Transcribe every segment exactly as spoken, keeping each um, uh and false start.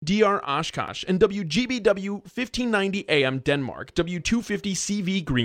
D R Oshkosh, and W G B W fifteen ninety A M Denmark, W two fifty C V Green.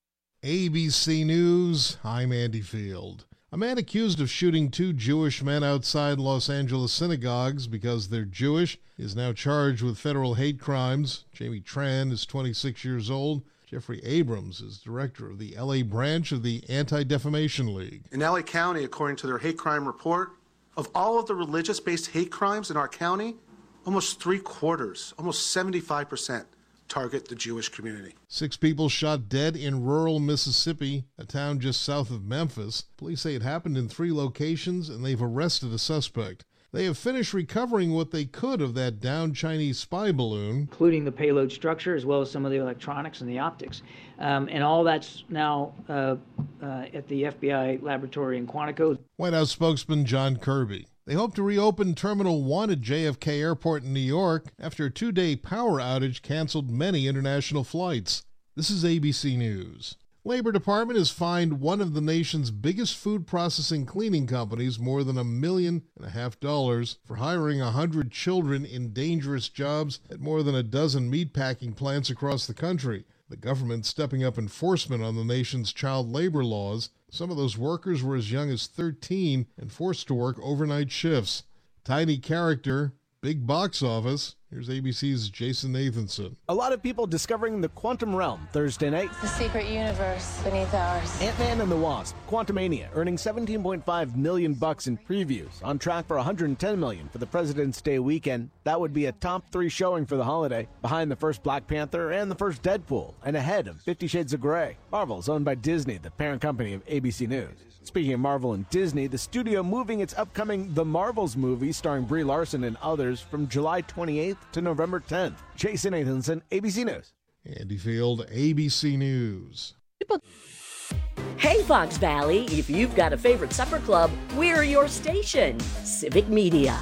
A B C News, I'm Andy Field. A man accused of shooting two Jewish men outside Los Angeles synagogues because they're Jewish is now charged with federal hate crimes. Jamie Tran is twenty-six years old. Jeffrey Abrams is director of the L A branch of the Anti-Defamation League. In L A County, according to their hate crime report, of all of the religious-based hate crimes in our county, almost three quarters, almost seventy-five percent, target the Jewish community. Six people shot dead in rural Mississippi, a town just south of Memphis. Police say it happened in three locations, and they've arrested a suspect. They have finished recovering what they could of that downed Chinese spy balloon, including the payload structure as well as some of the electronics and the optics. Um, and all that's now uh, uh, at the F B I laboratory in Quantico. White House spokesman John Kirby. They hope to reopen Terminal one at J F K Airport in New York after a two-day power outage canceled many international flights. This is A B C News. Labor Department has fined one of the nation's biggest food processing cleaning companies more than a million and a half dollars for hiring a hundred children in dangerous jobs at more than a dozen meatpacking plants across the country. The government stepping up enforcement on the nation's child labor laws. Some of those workers were as young as thirteen and forced to work overnight shifts. Tiny character, big box office. Here's A B C's Jason Nathanson. A lot of people discovering the quantum realm Thursday night. The secret universe beneath ours. Ant-Man and the Wasp, Quantumania, earning seventeen point five million bucks in previews, on track for one hundred ten million for the President's Day weekend. That would be a top three showing for the holiday, behind the first Black Panther and the first Deadpool, and ahead of Fifty Shades of Grey. Marvel's owned by Disney, the parent company of A B C News. Speaking of Marvel and Disney, the studio moving its upcoming The Marvels movie starring Brie Larson and others from July twenty-eighth to November tenth. Jason Nathanson, A B C News. Andy Field, A B C News. Hey, Fox Valley, if you've got a favorite supper club, we're your station. Civic Media.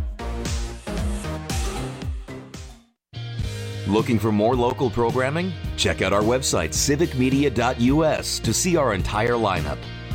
Looking for more local programming? Check out our website, civic media dot u s, to see our entire lineup.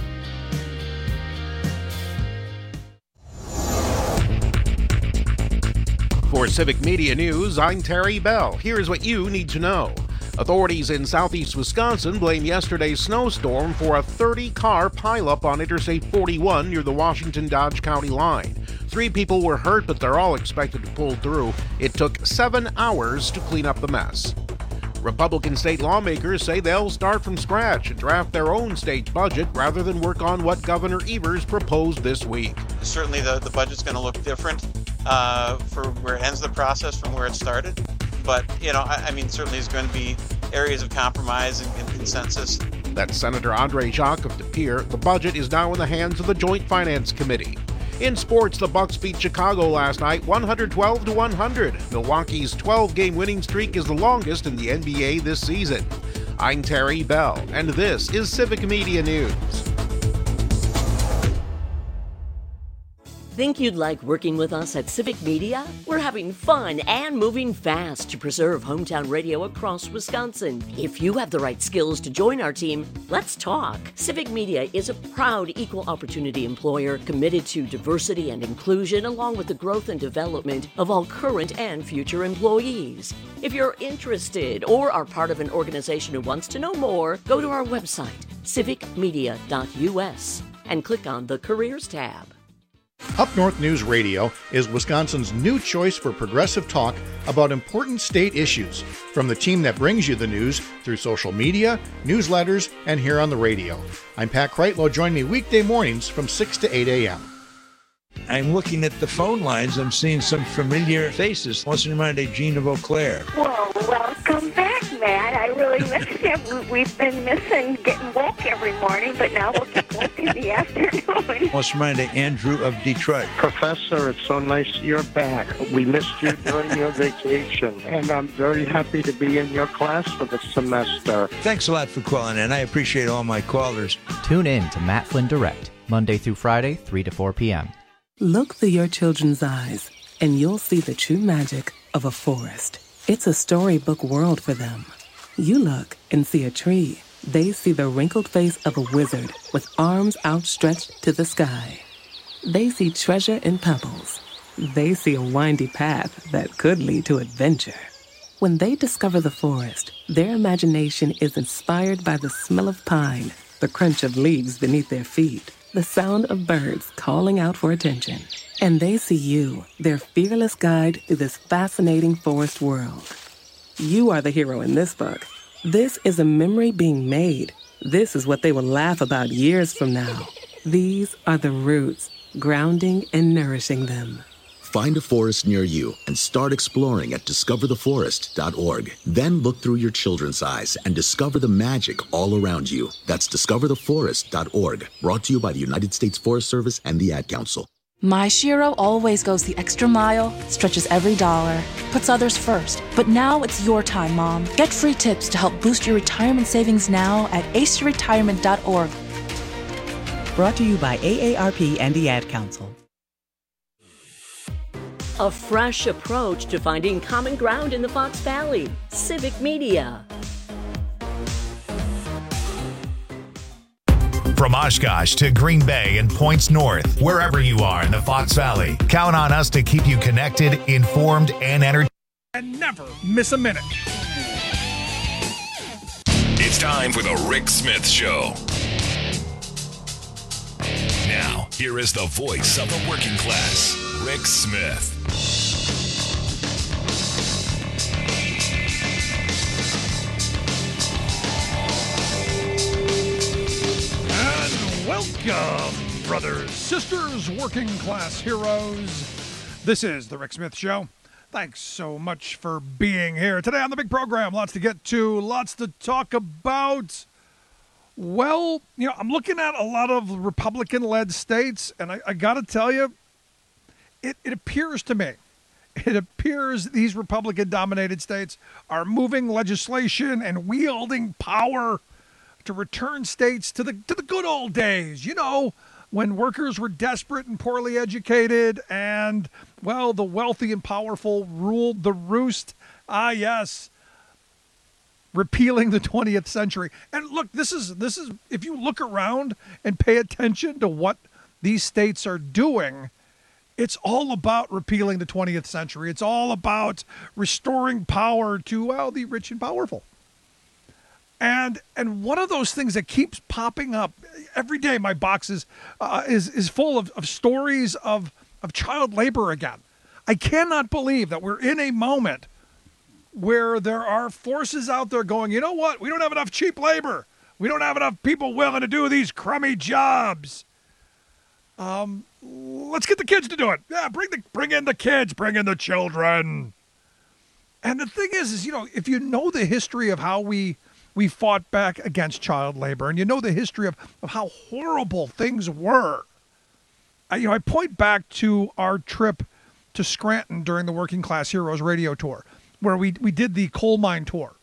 For Civic Media News, I'm Terry Bell. Here's what you need to know. Authorities in southeast Wisconsin blame yesterday's snowstorm for a thirty-car pileup on Interstate forty-one near the Washington-Dodge County line. Three people were hurt, but they're all expected to pull through. It took seven hours to clean up the mess. Republican state lawmakers say they'll start from scratch and draft their own state budget rather than work on what Governor Evers proposed this week. Certainly the, the budget's going to look different uh, for where it ends the process from where it started. But, you know, I, I mean, certainly there's going to be areas of compromise and, and consensus. That's Senator Andre Jacques of De Pere. The budget is now in the hands of the Joint Finance Committee. In sports, the Bucks beat Chicago last night one hundred twelve to one hundred. Milwaukee's twelve-game winning streak is the longest in the N B A this season. I'm Terry Bell, and this is Civic Media News. Think you'd like working with us at Civic Media? We're having fun and moving fast to preserve hometown radio across Wisconsin. If you have the right skills to join our team, let's talk. Civic Media is a proud equal opportunity employer committed to diversity and inclusion along with the growth and development of all current and future employees. If you're interested or are part of an organization who wants to know more, go to our website, civic media dot u s, and click on the Careers tab. Up North News Radio is Wisconsin's new choice for progressive talk about important state issues, from the team that brings you the news through social media, newsletters, and here on the radio. I'm Pat Kreitlow. Join me weekday mornings from six to eight a.m. I'm looking at the phone lines. I'm seeing some familiar faces. What's in mind, Gene of Eau Claire? Well, welcome back, Matt. I really missed you. We've been missing getting woke every morning, but now we'll get woke in the afternoon. What's in mind, Andrew of Detroit? Professor, it's so nice you're back. We missed you during your vacation, and I'm very happy to be in your class for the semester. Thanks a lot for calling in. I appreciate all my callers. Tune in to Matt Flynn Direct, Monday through Friday, three to four p.m. Look through your children's eyes, and you'll see the true magic of a forest. It's a storybook world for them. You look and see a tree. They see the wrinkled face of a wizard with arms outstretched to the sky. They see treasure in pebbles. they see a windy path that could lead to adventure. When they discover the forest, their imagination is inspired by the smell of pine, the crunch of leaves beneath their feet, the sound of birds calling out for attention. And they see you, their fearless guide through this fascinating forest world. You are the hero in this book. This is a memory being made. This is what they will laugh about years from now. These are the roots, grounding and nourishing them. Find a forest near you and start exploring at discover the forest dot org. Then look through your children's eyes and discover the magic all around you. That's discover the forest dot org. Brought to you by the United States Forest Service and the Ad Council. My Shiro always goes the extra mile, stretches every dollar, puts others first. But now it's your time, Mom. Get free tips to help boost your retirement savings now at ace your retirement dot org. Brought to you by A A R P and the Ad Council. A fresh approach to finding common ground in the Fox Valley. Civic Media. From Oshkosh to Green Bay and points north, wherever you are in the Fox Valley, count on us to keep you connected, informed, and entertained. And never miss a minute. It's time for the Rick Smith Show. Now, here is the voice of the working class, Rick Smith. And welcome, brothers, sisters, working class heroes. This is the Rick Smith Show. Thanks so much for being here. Today on the big program, lots to get to, lots to talk about. Well, you know, I'm looking at a lot of Republican-led states, and I, I got to tell you, it, it appears to me, it appears these Republican-dominated states are moving legislation and wielding power to return states to the to the good old days, you know, when workers were desperate and poorly educated and, well, the wealthy and powerful ruled the roost. Ah, yes. Repealing the twentieth century. And look, this is this is if you look around and pay attention to what these states are doing, it's all about repealing the twentieth century. It's all about restoring power to, well, the rich and powerful. And and one of those things that keeps popping up every day, my box is uh, is is full of, of stories of of child labor again. I cannot believe that we're in a moment where there are forces out there going, you know what? We don't have enough cheap labor. We don't have enough people willing to do these crummy jobs. Um, let's get the kids to do it. Yeah, bring the bring in the kids, bring in the children. And the thing is, is you know, if you know the history of how we we fought back against child labor, and you know the history of, of how horrible things were, I, you know, I point back to our trip to Scranton during the Working Class Heroes radio tour, where we, we did the coal mine tour.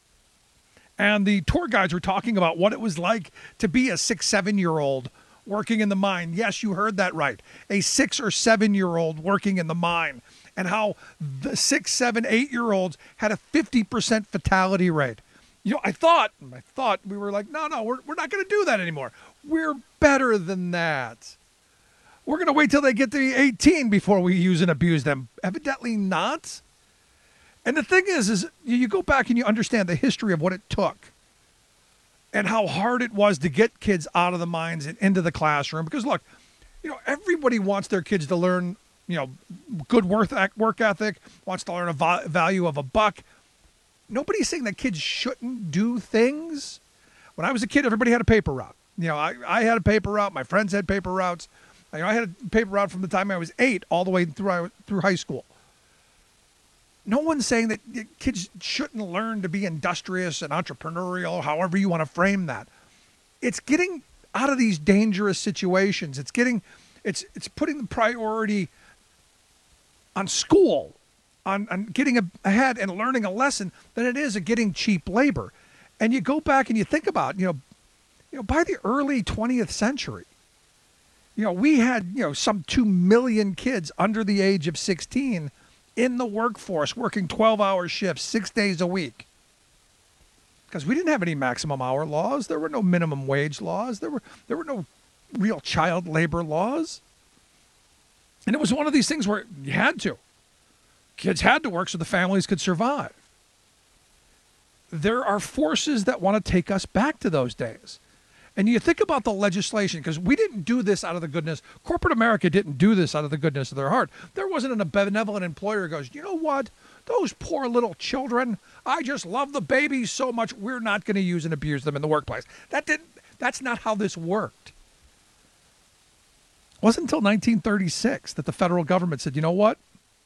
And the tour guides were talking about what it was like to be a six, seven-year-old working in the mine. Yes, you heard that right. A six or seven-year-old working in the mine. And how the six, seven, eight-year-olds had a fifty percent fatality rate. You know, I thought, I thought we were like, no, no, we're, we're not going to do that anymore. We're better than that. We're going to wait till they get to be eighteen before we use and abuse them. Evidently not. And the thing is, is you go back and you understand the history of what it took and how hard it was to get kids out of the mines and into the classroom. Because look, you know, everybody wants their kids to learn, you know, good work work ethic, wants to learn a va- value of a buck. Nobody's saying that kids shouldn't do things. When I was a kid, everybody had a paper route. You know, I, I had a paper route. My friends had paper routes. You know, I had a paper route from the time I was eight all the way through through high school. No one's saying that kids shouldn't learn to be industrious and entrepreneurial, however you want to frame that. It's getting out of these dangerous situations. It's getting, it's it's putting the priority on school, on, on getting ahead and learning a lesson than it is at getting cheap labor. And you go back and you think about, you know, you know, by the early twentieth century, you know, we had, you know, some two million kids under the age of sixteen in the workforce, working twelve-hour shifts, six days a week. Because we didn't have any maximum hour laws. There were no minimum wage laws. There were there were no real child labor laws. And it was one of these things where you had to. Kids had to work so the families could survive. There are forces that want to take us back to those days. And you think about the legislation, because we didn't do this out of the goodness. Corporate America didn't do this out of the goodness of their heart. There wasn't a benevolent employer who goes, you know what? Those poor little children, I just love the babies so much, we're not going to use and abuse them in the workplace. That didn't, that's not how this worked. It wasn't until nineteen thirty-six that the federal government said, you know what?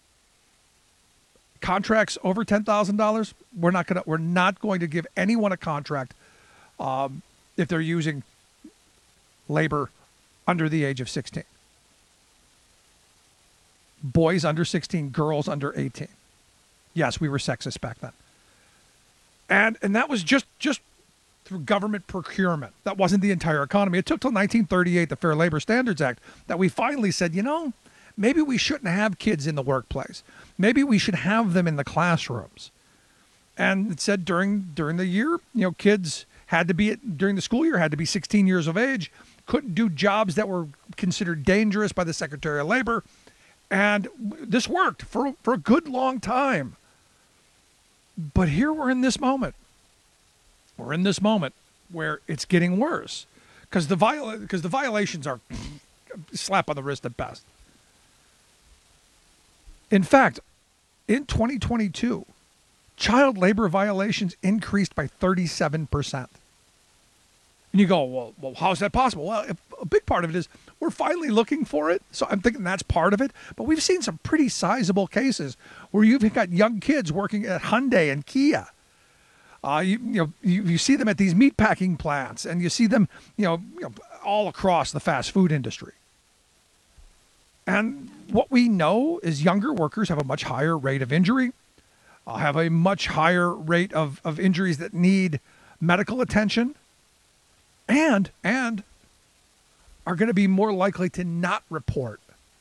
Contracts over ten thousand dollars, we're not going to we're not going to give anyone a contract um, if they're using labor under the age of sixteen. Boys under sixteen, girls under eighteen. Yes, we were sexist back then. And and that was just just through government procurement. That wasn't the entire economy. It took till nineteen thirty-eight, the Fair Labor Standards Act, that we finally said, you know, maybe we shouldn't have kids in the workplace. Maybe we should have them in the classrooms. And it said during during the year, you know, kids had to be, during the school year, had to be sixteen years of age, couldn't do jobs that were considered dangerous by the Secretary of Labor. And this worked for, for a good long time. But here we're in this moment. We're in this moment where it's getting worse because the viol- because the violations are a slap on the wrist at best. In fact, in twenty twenty-two, child labor violations increased by thirty-seven percent. And you go, well, well, how is that possible? Well, if, a big part of it is we're finally looking for it. So I'm thinking that's part of it. But we've seen some pretty sizable cases where you've got young kids working at Hyundai and Kia. Uh, you, you know, you, you see them at these meatpacking plants, and you see them, you know, you know, all across the fast food industry. And what we know is younger workers have a much higher rate of injury, uh, have a much higher rate of, of injuries that need medical attention, and and are going to be more likely to not report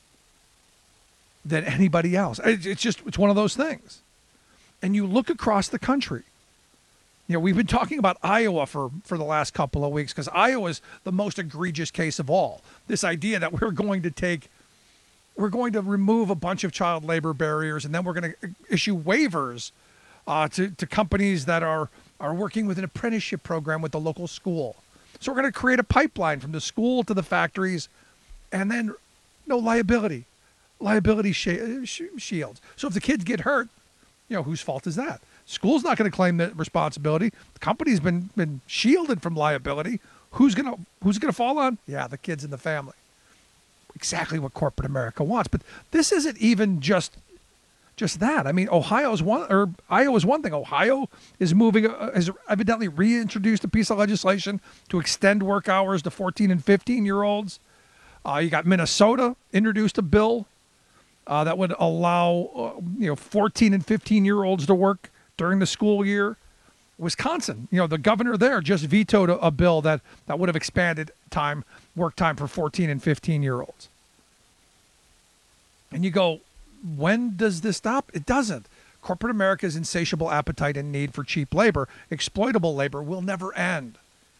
than anybody else. It's just, it's one of those things. And you look across the country. You know, we've been talking about Iowa for, for the last couple of weeks because Iowa's the most egregious case of all. This idea that we're going to take, we're going to remove a bunch of child labor barriers, and then we're going to issue waivers uh, to, to companies that are, are working with an apprenticeship program with the local school. So we're going to create a pipeline from the school to the factories, and then no liability, liability sh- sh- shields. So if the kids get hurt, you know, whose fault is that? School's not going to claim that responsibility. The company's been been shielded from liability. Who's going to who's going to fall on? Yeah, the kids and the family. Exactly what corporate America wants. But this isn't even just just that. I mean, Ohio's one, or Iowa's one thing. Ohio is moving, uh, has evidently reintroduced a piece of legislation to extend work hours to fourteen and fifteen year olds. Uh, you got Minnesota introduced a bill uh, that would allow uh, you know fourteen and fifteen year olds to work during the school year. Wisconsin, you know, the governor there just vetoed a, a bill that, that would have expanded time, work time for fourteen and fifteen year olds. And you go, when does this stop? It doesn't. Corporate America's insatiable appetite and need for cheap labor, exploitable labor, will never end.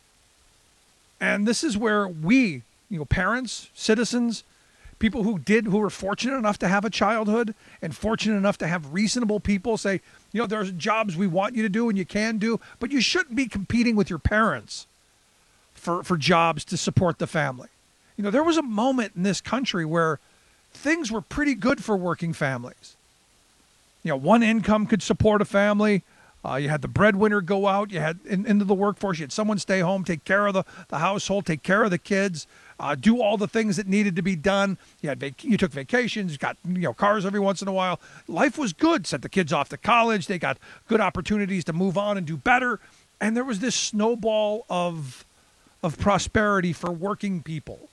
And this is where we, you know, parents, citizens, people who did, who were fortunate enough to have a childhood and fortunate enough to have reasonable people say, you know, there's jobs we want you to do and you can do, but you shouldn't be competing with your parents for, for jobs to support the family. You know, there was a moment in this country where things were pretty good for working families. You know, one income could support a family. Uh, you had the breadwinner go out. You had in, into the workforce. You had someone stay home, take care of the, the household, take care of the kids, uh, do all the things that needed to be done. You had vac- you took vacations, got you know cars every once in a while. Life was good. Sent the kids off to college. They got good opportunities to move on and do better. And there was this snowball of of prosperity for working people.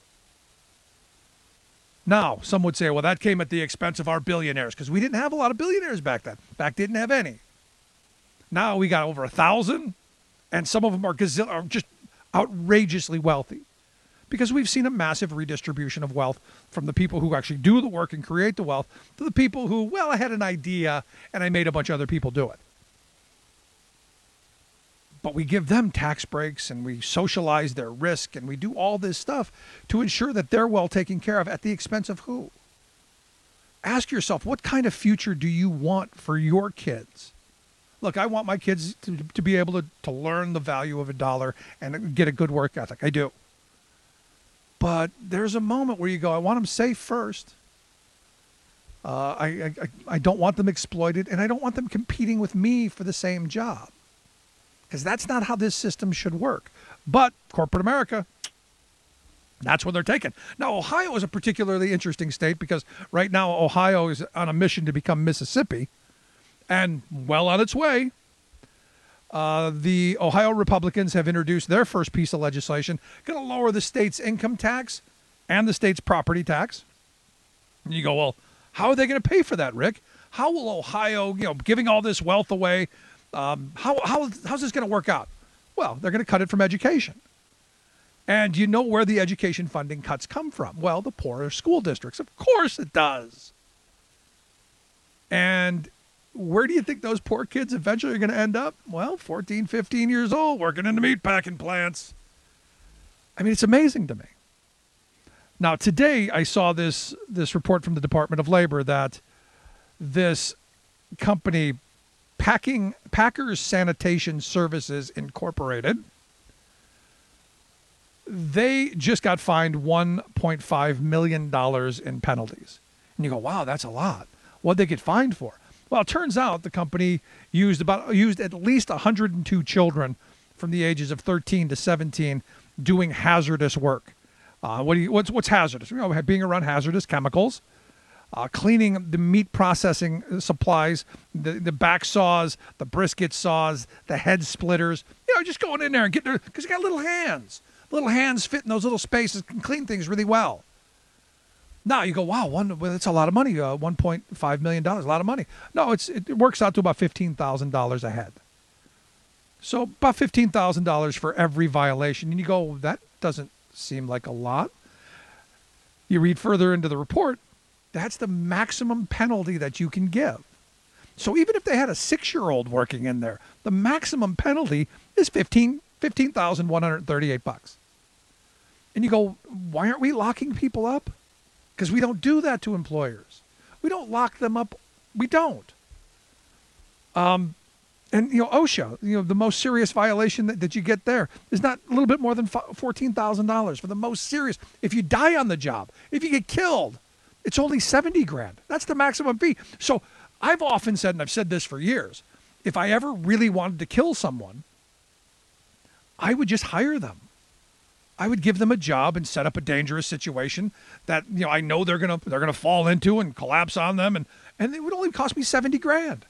Now, some would say, well, that came at the expense of our billionaires because we didn't have a lot of billionaires back then. In fact, didn't have any. Now we got over a thousand, and some of them are, gazil- are just outrageously wealthy because we've seen a massive redistribution of wealth from the people who actually do the work and create the wealth to the people who, well, I had an idea and I made a bunch of other people do it. But we give them tax breaks and we socialize their risk and we do all this stuff to ensure that they're well taken care of at the expense of who? ask yourself, what kind of future do you want for your kids? Look, I want my kids to, to be able to, to learn the value of a dollar and get a good work ethic. I do. But there's a moment where you go, I want them safe first. Uh, I, I I don't want them exploited, and I don't want them competing with me for the same job, because that's not how this system should work. But corporate America, that's what they're taking. Now, Ohio is a particularly interesting state because right now Ohio is on a mission to become Mississippi, and well on its way. Uh, the Ohio Republicans have introduced their first piece of legislation, going to lower the state's income tax and the state's property tax. And you go, well, how are they going to pay for that, Rick? How will Ohio, you know, giving all this wealth away, um, how, how, how's this going to work out? Well, they're going to cut it from education. And you know where the education funding cuts come from? Well, the poorer school districts. Of course it does. And where do you think those poor kids eventually are going to end up? Well, fourteen, fifteen years old, working in the meatpacking plants. I mean, it's amazing to me. Now, today I saw this this report from the Department of Labor that this company, Packing Packers Sanitation Services Incorporated, they just got fined one point five million dollars in penalties. And you go, wow, that's a lot. What'd they get fined for? Well, it turns out the company used about used at least one hundred two children from the ages of thirteen to seventeen doing hazardous work. Uh, what do you, what's what's hazardous? You know, being around hazardous chemicals, uh, cleaning the meat processing supplies, the the back saws, the brisket saws, the head splitters. You know, just going in there and getting there because you got little hands. Little hands fit in those little spaces, can clean things really well. Now you go, wow, one well, that's a lot of money. Uh, one point five million dollars, a lot of money. No, it's it works out to about fifteen thousand dollars a head. So about fifteen thousand dollars for every violation. And you go, that doesn't seem like a lot. You read further into the report, that's the maximum penalty that you can give. So even if they had a six-year-old working in there, the maximum penalty is fifteen thousand one hundred thirty-eight bucks. And you go, why aren't we locking people up? Because we don't do that to employers. We don't lock them up. We don't. Um, and, you know, OSHA, you know, the most serious violation that, that you get there is not a little bit more than fourteen thousand dollars for the most serious. If you die on the job, if you get killed, it's only seventy grand. That's the maximum fee. So I've often said, and I've said this for years, if I ever really wanted to kill someone, I would just hire them. I would give them a job and set up a dangerous situation that, you know, I know they're gonna they're gonna fall into and collapse on them, and and it would only cost me seventy grand.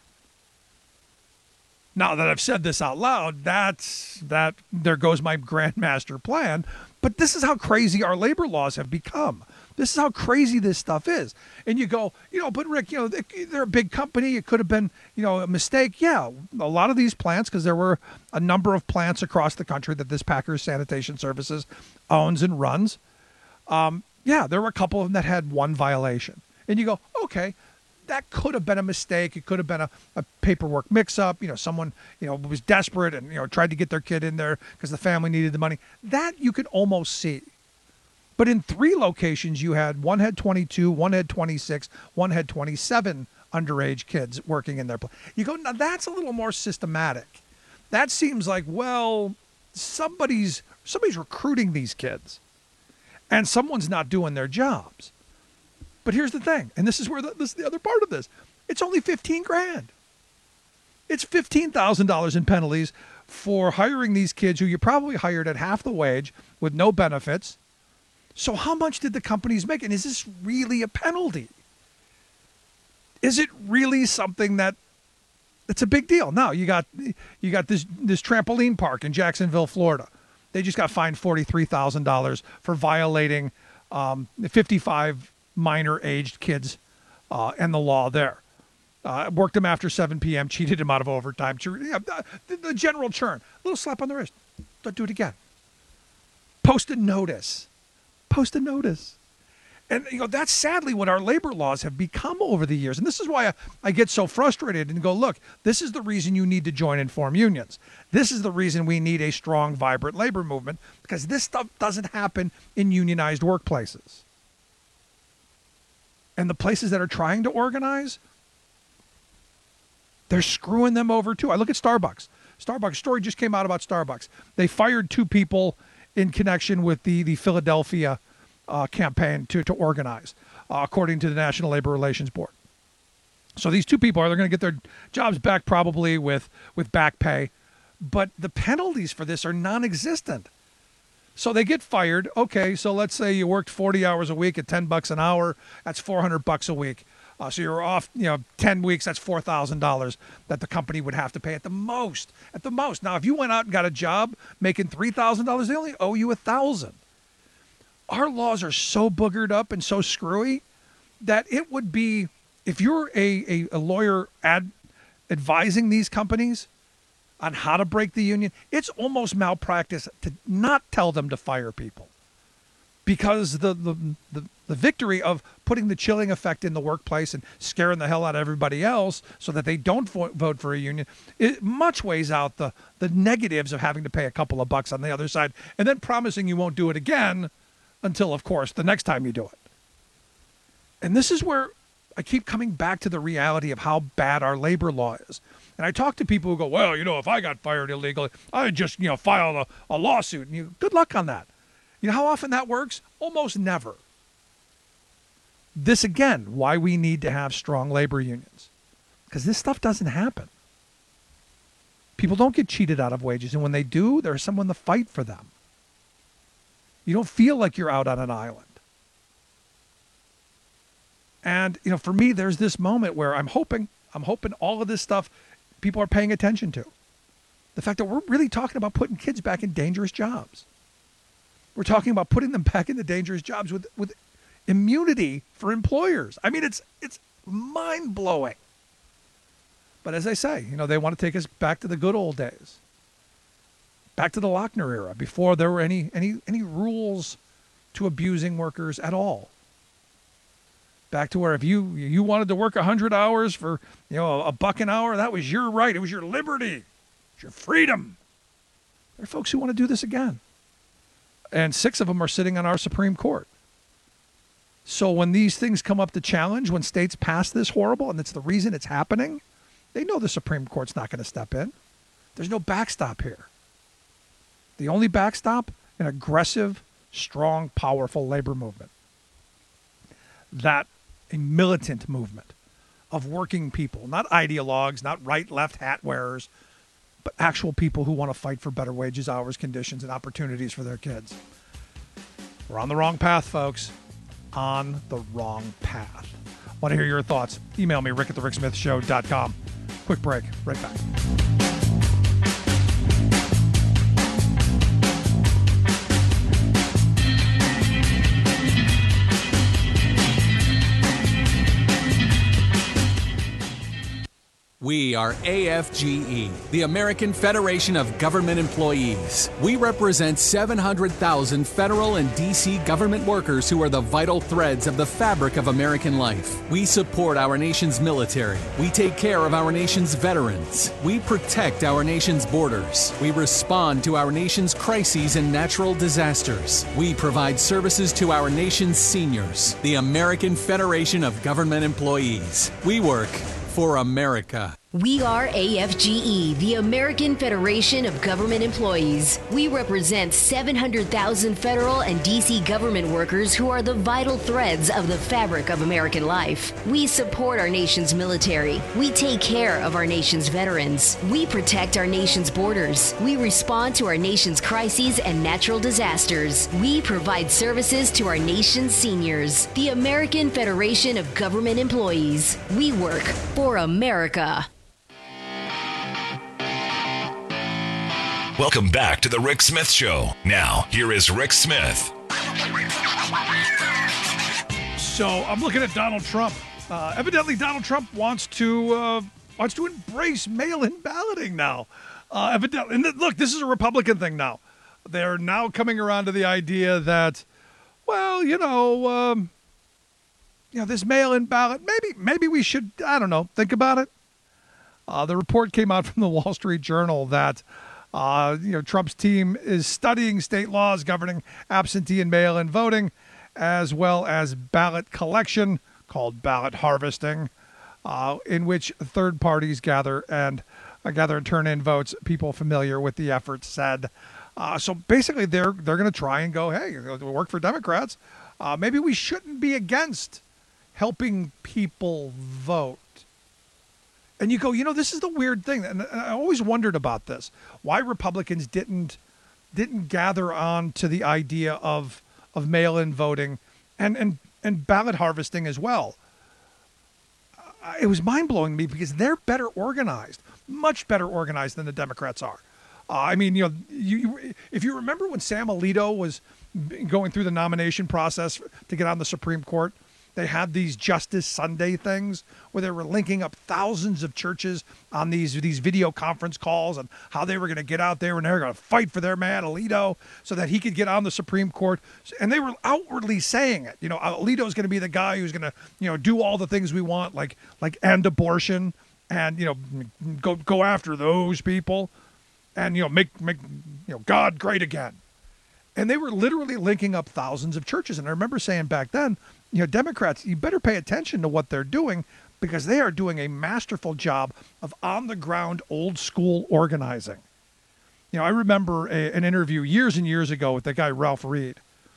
Now that I've said this out loud, that's that there goes my grandmaster plan. But this is how crazy our labor laws have become. This is how crazy this stuff is. And you go, you know, but Rick, you know, they're a big company. It could have been, you know, a mistake. Yeah, a lot of these plants, because there were a number of plants across the country that this Packers Sanitation Services owns and runs. Um, yeah, there were a couple of them that had one violation. And you go, okay, that could have been a mistake. It could have been a, a paperwork mix-up. You know, someone, you know, was desperate and, you know, tried to get their kid in there because the family needed the money. That you could almost see. But in three locations, you had one had twenty-two, one had twenty-six, one had twenty-seven underage kids working in their place. You go, now that's a little more systematic. That seems like, well, somebody's somebody's recruiting these kids, and someone's not doing their jobs. But here's the thing, and this is where the, this is the other part of this. It's only fifteen grand. It's fifteen thousand dollars in penalties for hiring these kids who you probably hired at half the wage with no benefits. So how much did the companies make? And is this really a penalty? Is it really something that it's a big deal? No, you got you got this this trampoline park in Jacksonville, Florida. They just got fined forty-three thousand dollars for violating um, fifty-five minor-aged kids uh, and the law there. Uh, worked them after seven p.m., cheated them out of overtime. Yeah, the, the general churn. A little slap on the wrist. Don't do it again. Post a notice. Post a notice. And, you know, that's sadly what our labor laws have become over the years. And this is why I, I get so frustrated and go, look, this is the reason you need to join and form unions. This is the reason we need a strong, vibrant labor movement, because this stuff doesn't happen in unionized workplaces. And the places that are trying to organize, they're screwing them over too. I look at Starbucks. Starbucks story just came out about Starbucks. They fired two people in connection with the, the Philadelphia uh, campaign to, to organize, uh, according to the National Labor Relations Board. So these two people are they're going to get their jobs back probably with, with back pay, but the penalties for this are non-existent. So they get fired. Okay, so let's say you worked forty hours a week at ten bucks an hour. That's four hundred bucks a week. Uh, so you're off, you know, ten weeks. That's four thousand dollars that the company would have to pay at the most. At the most. Now, if you went out and got a job making three thousand dollars, they only owe you a thousand. Our laws are so boogered up and so screwy that it would be, if you're a, a, a lawyer ad, advising these companies on how to break the union, it's almost malpractice to not tell them to fire people, because the the, the the victory of putting the chilling effect in the workplace and scaring the hell out of everybody else so that they don't vo- vote for a union, it much weighs out the the negatives of having to pay a couple of bucks on the other side and then promising you won't do it again until, of course, the next time you do it. And this is where I keep coming back to the reality of how bad our labor law is. And I talk to people who go, well, you know, if I got fired illegally, I'd just, you know, file a, a lawsuit. And you, good luck on that. You know how often that works? Almost never. This, again, why we need to have strong labor unions. Because this stuff doesn't happen. People don't get cheated out of wages. And when they do, there's someone to fight for them. You don't feel like you're out on an island. And, you know, for me, there's this moment where I'm hoping, I'm hoping all of this stuff people are paying attention to. The fact that we're really talking about putting kids back in dangerous jobs. We're talking about putting them back into dangerous jobs with, with immunity for employers. I mean, it's it's mind-blowing. But as I say, you know, they want to take us back to the good old days. Back to the Lochner era, before there were any any any rules to abusing workers at all. Back to where if you you wanted to work one hundred hours for, you know, a buck an hour, that was your right. It was your liberty. It's your freedom. There are folks who want to do this again. And six of them are sitting on our Supreme Court. So when these things come up to challenge, when states pass this horrible, and it's the reason it's happening, they know the Supreme Court's not going to step in. There's no backstop here. The only backstop, an aggressive, strong, powerful labor movement. That a militant movement of working people, not ideologues, not right, left hat wearers, but actual people who want to fight for better wages, hours, conditions, and opportunities for their kids. We're on the wrong path, folks. On the wrong path. Want to hear your thoughts? Email me, rick at the rick smith show dot com. Quick break. Right back. We are A F G E, the American Federation of Government Employees. We represent seven hundred thousand federal and D C government workers who are the vital threads of the fabric of American life. We support our nation's military. We take care of our nation's veterans. We protect our nation's borders. We respond to our nation's crises and natural disasters. We provide services to our nation's seniors. The American Federation of Government Employees. We work for America. We are A F G E, the American Federation of Government Employees. We represent seven hundred thousand federal and D C government workers who are the vital threads of the fabric of American life. We support our nation's military. We take care of our nation's veterans. We protect our nation's borders. We respond to our nation's crises and natural disasters. We provide services to our nation's seniors. The American Federation of Government Employees. We work for America. Welcome back to the Rick Smith Show. Now, here is Rick Smith. So I'm looking at Donald Trump. Uh, evidently, Donald Trump wants to uh, wants to embrace mail-in balloting now. Uh, evidently, and th- look, this is a Republican thing now. They're now coming around to the idea that, well, you know, um, you know, this mail-in ballot. Maybe, maybe we should. I don't know. Think about it. Uh, the report came out from the Wall Street Journal that. Uh, you know, Trump's team is studying state laws governing absentee and mail-in voting, as well as ballot collection, called ballot harvesting, uh, in which third parties gather and uh, gather and turn in votes. People familiar with the effort said. Uh, so basically, they're they're going to try and go, hey, it work for Democrats. Uh, maybe we shouldn't be against helping people vote. And you go, you know, this is the weird thing, and I always wondered about this: why Republicans didn't didn't gather on to the idea of of mail-in voting and and and ballot harvesting as well. Uh, it was mind-blowing to me because they're better organized, much better organized than the Democrats are. Uh, I mean, you know, you, you if you remember when Sam Alito was going through the nomination process to get on the Supreme Court, they had these Justice Sunday things where they were linking up thousands of churches on these these video conference calls and how they were going to get out there and they were going to fight for their man Alito so that he could get on the Supreme Court. And they were outwardly saying it. You know, Alito's going to be the guy who's going to, you know, do all the things we want, like like end abortion and, you know, go go after those people and, you know, make make you know God great again. And they were literally linking up thousands of churches. And I remember saying back then, you know, Democrats, you better pay attention to what they're doing because they are doing a masterful job of on-the-ground, old-school organizing. You know, I remember a, an interview years and years ago with the guy Ralph Reed,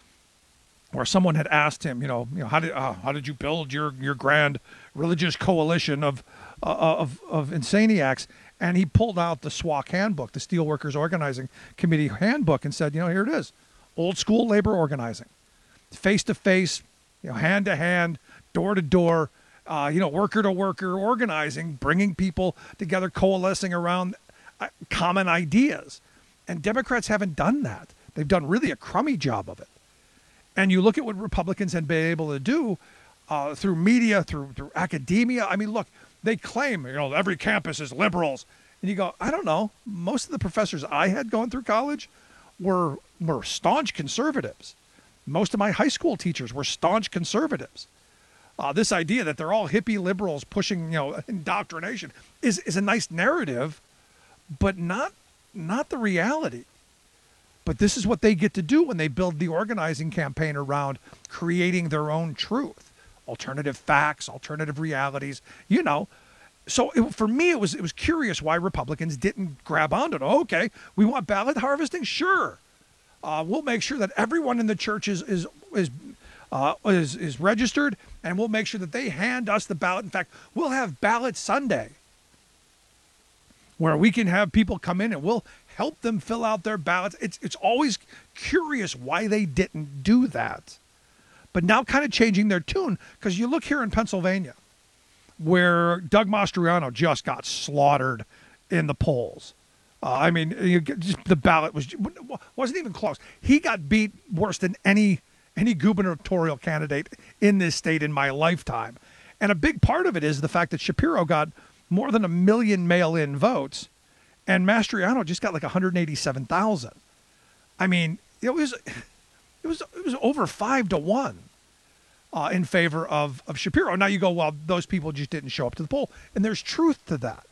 where someone had asked him, you know, you know, how did uh, how did you build your your grand religious coalition of uh, of of insaniacs? And he pulled out the S W O C handbook, the Steelworkers Organizing Committee handbook, and said, you know, here it is, old-school labor organizing, face-to-face. You know, hand to hand, door to door, uh, you know, worker to worker organizing, bringing people together, coalescing around uh, common ideas. And Democrats haven't done that. They've done really a crummy job of it. And you look at what Republicans have been able to do uh, through media, through through academia. I mean, look, they claim, you know, every campus is liberals. And you go, I don't know. Most of the professors I had going through college were were staunch conservatives. Most of my high school teachers were staunch conservatives. Uh, this idea that they're all hippie liberals pushing, you know, indoctrination is, is a nice narrative, but not not the reality. But this is what they get to do when they build the organizing campaign around creating their own truth, alternative facts, alternative realities, you know. So it, for me, it was it was curious why Republicans didn't grab onto it. Okay, we want ballot harvesting? Sure. Uh, we'll make sure that everyone in the church is is is, uh, is is registered, and we'll make sure that they hand us the ballot. In fact, we'll have Ballot Sunday, where we can have people come in and we'll help them fill out their ballots. It's it's always curious why they didn't do that, but now kind of changing their tune because you look here in Pennsylvania, where Doug Mastriano just got slaughtered in the polls. Uh, I mean, you, just, the ballot was wasn't even close. He got beat worse than any any gubernatorial candidate in this state in my lifetime. And a big part of it is the fact that Shapiro got more than a million mail-in votes, and Mastriano just got like one hundred eighty-seven thousand. I mean, it was it was it was over five to one uh, in favor of of Shapiro. Now you go, well, those people just didn't show up to the poll, and there's truth to that.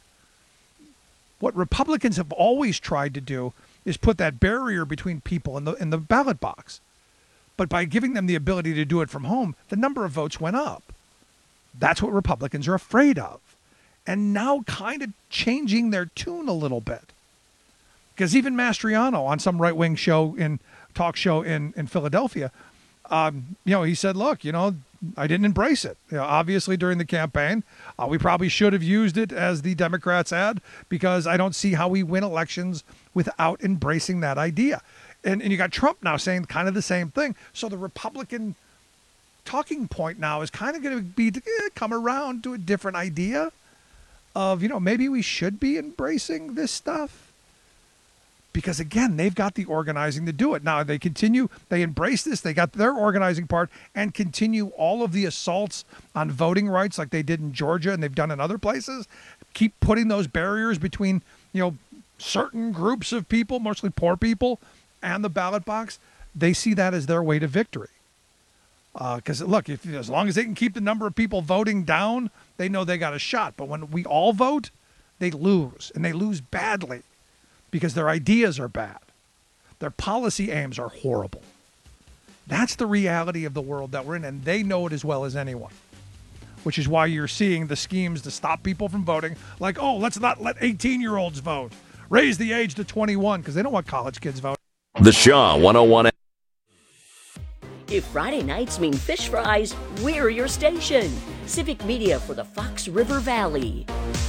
What Republicans have always tried to do is put that barrier between people in the in the ballot box. But by giving them the ability to do it from home, the number of votes went up. That's what Republicans are afraid of. And now kind of changing their tune a little bit. Because even Mastriano on some right-wing show in talk show in, in Philadelphia, um, you know, he said, look, you know, I didn't embrace it. You know, obviously, during the campaign, uh, we probably should have used it as the Democrats had because I don't see how we win elections without embracing that idea. And, and you got Trump now saying kind of the same thing. So the Republican talking point now is kind of going to be to eh, come around to a different idea of, you know, maybe we should be embracing this stuff. Because, again, they've got the organizing to do it. Now, they continue, they embrace this, they got their organizing part, and continue all of the assaults on voting rights like they did in Georgia and they've done in other places. Keep putting those barriers between, you know, certain groups of people, mostly poor people, and the ballot box. They see that as their way to victory. Because, uh, look, if as long as they can keep the number of people voting down, they know they got a shot. But when we all vote, they lose, and they lose badly. Because their ideas are bad. Their policy aims are horrible. That's the reality of the world that we're in, and they know it as well as anyone. which is why you're seeing the schemes to stop people from voting. Like, oh, let's not let eighteen-year-olds vote. Raise the age to twenty-one because they don't want college kids voting. The Shaw one oh one. If Friday nights mean fish fries, we're your station. Civic Media for the Fox River Valley.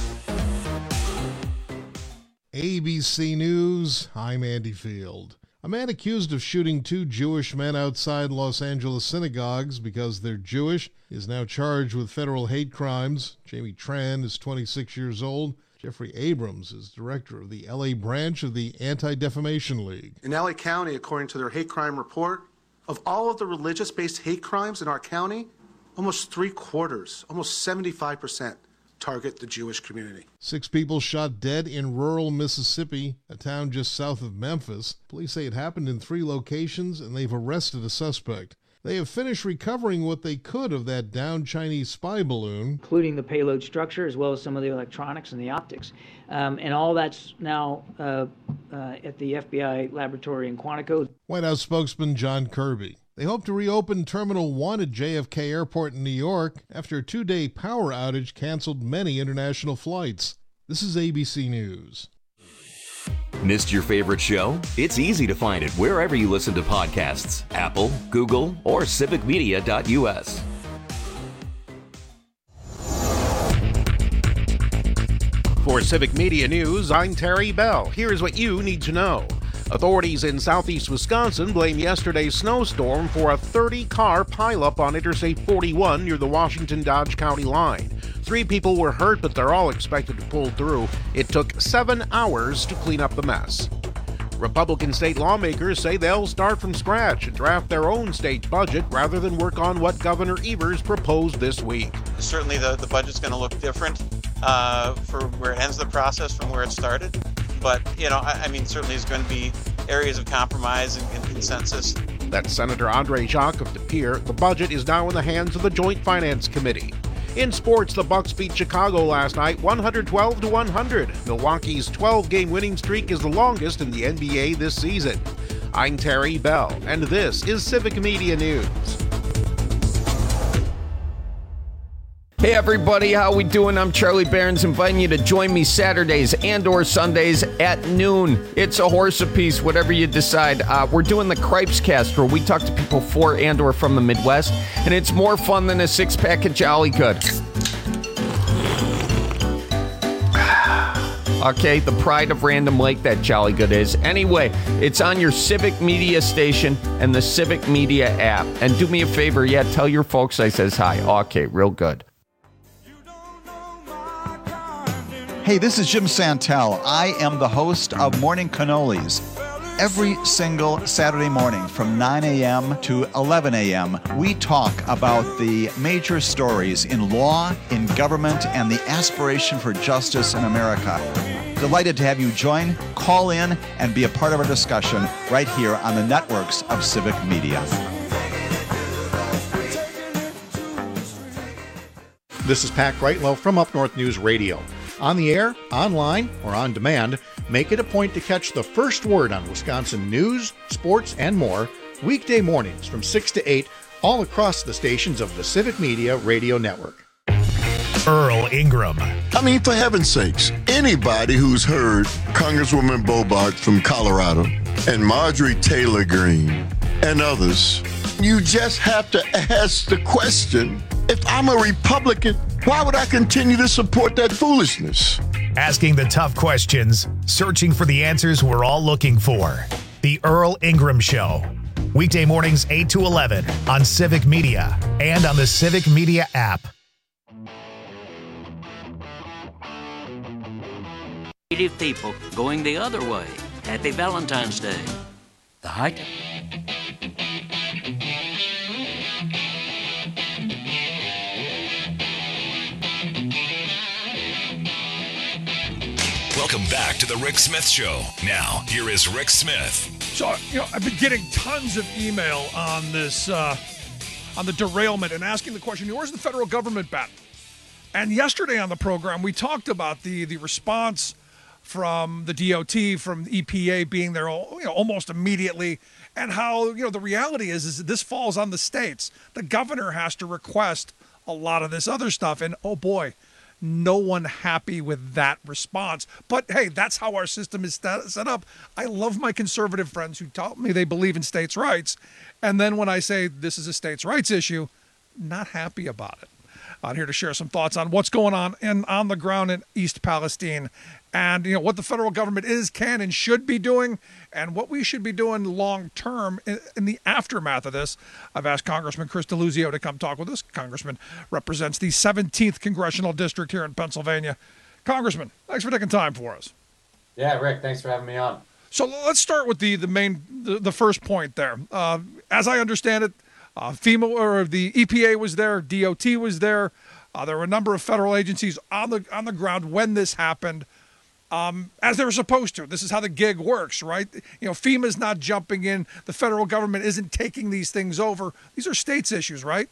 A B C News, I'm Andy Field. A man accused of shooting two Jewish men outside Los Angeles synagogues because they're Jewish is now charged with federal hate crimes. Jamie Tran is twenty-six years old. Jeffrey Abrams is director of the L A branch of the Anti-Defamation League. In L A County, according to their hate crime report, of all of the religious-based hate crimes in our county, almost three quarters, almost seventy-five percent, target the Jewish community. Six people shot dead in rural Mississippi, a town just south of Memphis. Police say it happened in three locations, and they've arrested a suspect. They have finished recovering what they could of that downed Chinese spy balloon, including the payload structure as well as some of the electronics and the optics. Um, and all that's now uh, uh, at the F B I laboratory in Quantico. White House spokesman John Kirby. They hope to reopen Terminal one at J F K Airport in New York after a two-day power outage canceled many international flights. This is A B C News. Missed your favorite show? It's easy to find it wherever you listen to podcasts. Apple, Google, or civic media dot U S. For Civic Media News, I'm Terry Bell. Here's what you need to know. Authorities in southeast Wisconsin blame yesterday's snowstorm for a thirty-car pileup on Interstate forty-one near the Washington-Dodge County line. Three people were hurt, but they're all expected to pull through. It took seven hours to clean up the mess. Republican state lawmakers say they'll start from scratch and draft their own state budget rather than work on what Governor Evers proposed this week. Certainly the, the budget's going to look different uh, for where it ends the process from where it started. But, you know, I, I mean, certainly there's going to be areas of compromise and, and consensus. That's Senator Andre Jacques of De Pere. The budget is now in the hands of the Joint Finance Committee. In sports, the Bucks beat Chicago last night one twelve to one hundred. Milwaukee's twelve-game winning streak is the longest in the N B A this season. I'm Terry Bell, and this is Civic Media News. Hey everybody, how we doing? I'm Charlie Barons, inviting you to join me Saturdays and or Sundays at noon. It's a horse apiece, whatever you decide. Uh, we're doing the Cripes Cast, where we talk to people for and or from the Midwest, and it's more fun than a six-pack of Jolly Good. Okay, the pride of Random Lake, that Jolly Good is. Anyway, it's on your Civic Media station and the Civic Media app. And do me a favor, yeah, tell your folks I says hi. Okay, real good. Hey, this is Jim Santel. I am the host of Morning Cannolis. Every single Saturday morning from nine a.m. to eleven a.m., we talk about the major stories in law, in government, and the aspiration for justice in America. Delighted to have you join, call in, and be a part of our discussion right here on the networks of Civic Media. This is Pat Greitlow from Up North News Radio. On the air, online, or on demand, make it a point to catch the first word on Wisconsin news, sports, and more weekday mornings from six to eight all across the stations of the Civic Media Radio Network. Earl Ingram. I mean, for heaven's sakes, anybody who's heard Congresswoman Boebert from Colorado and Marjorie Taylor Greene and others, you just have to ask the question, if I'm a Republican, why would I continue to support that foolishness? Asking the tough questions, searching for the answers we're all looking for. The Earl Ingram Show. Weekday mornings eight to eleven on Civic Media and on the Civic Media app. Native people going the other way. Happy Valentine's Day. The high. Welcome back to the Rick Smith Show. Now, here is Rick Smith. So, you know, I've been getting tons of email on this, uh, on the derailment and asking the question, where's the federal government been? And yesterday on the program, we talked about the the response from the D O T, from the E P A being there, you know, almost immediately, and how, you know, the reality is, is that this falls on the states. The governor has to request a lot of this other stuff. And oh boy, no one happy with that response. But hey, that's how our system is set up. I love my conservative friends who tell me they believe in states' rights. And then when I say this is a states' rights issue, not happy about it. I'm here to share some thoughts on what's going on in, on the ground in East Palestine, and you know what the federal government is, can, and should be doing, and what we should be doing long term in, in the aftermath of this. I've asked Congressman Chris Deluzio to come talk with us. Congressman represents the seventeenth Congressional District here in Pennsylvania. Congressman, thanks for taking time for us. Yeah, Rick, thanks for having me on. So let's start with the the main the, the first point there. Uh, as I understand it, Uh, FEMA or the E P A was there, D O T was there. Uh, there were a number of federal agencies on the on the ground when this happened, um, as they were supposed to. This is how the gig works, right? You know, FEMA's not jumping in. The federal government isn't taking these things over. These are states' issues, right?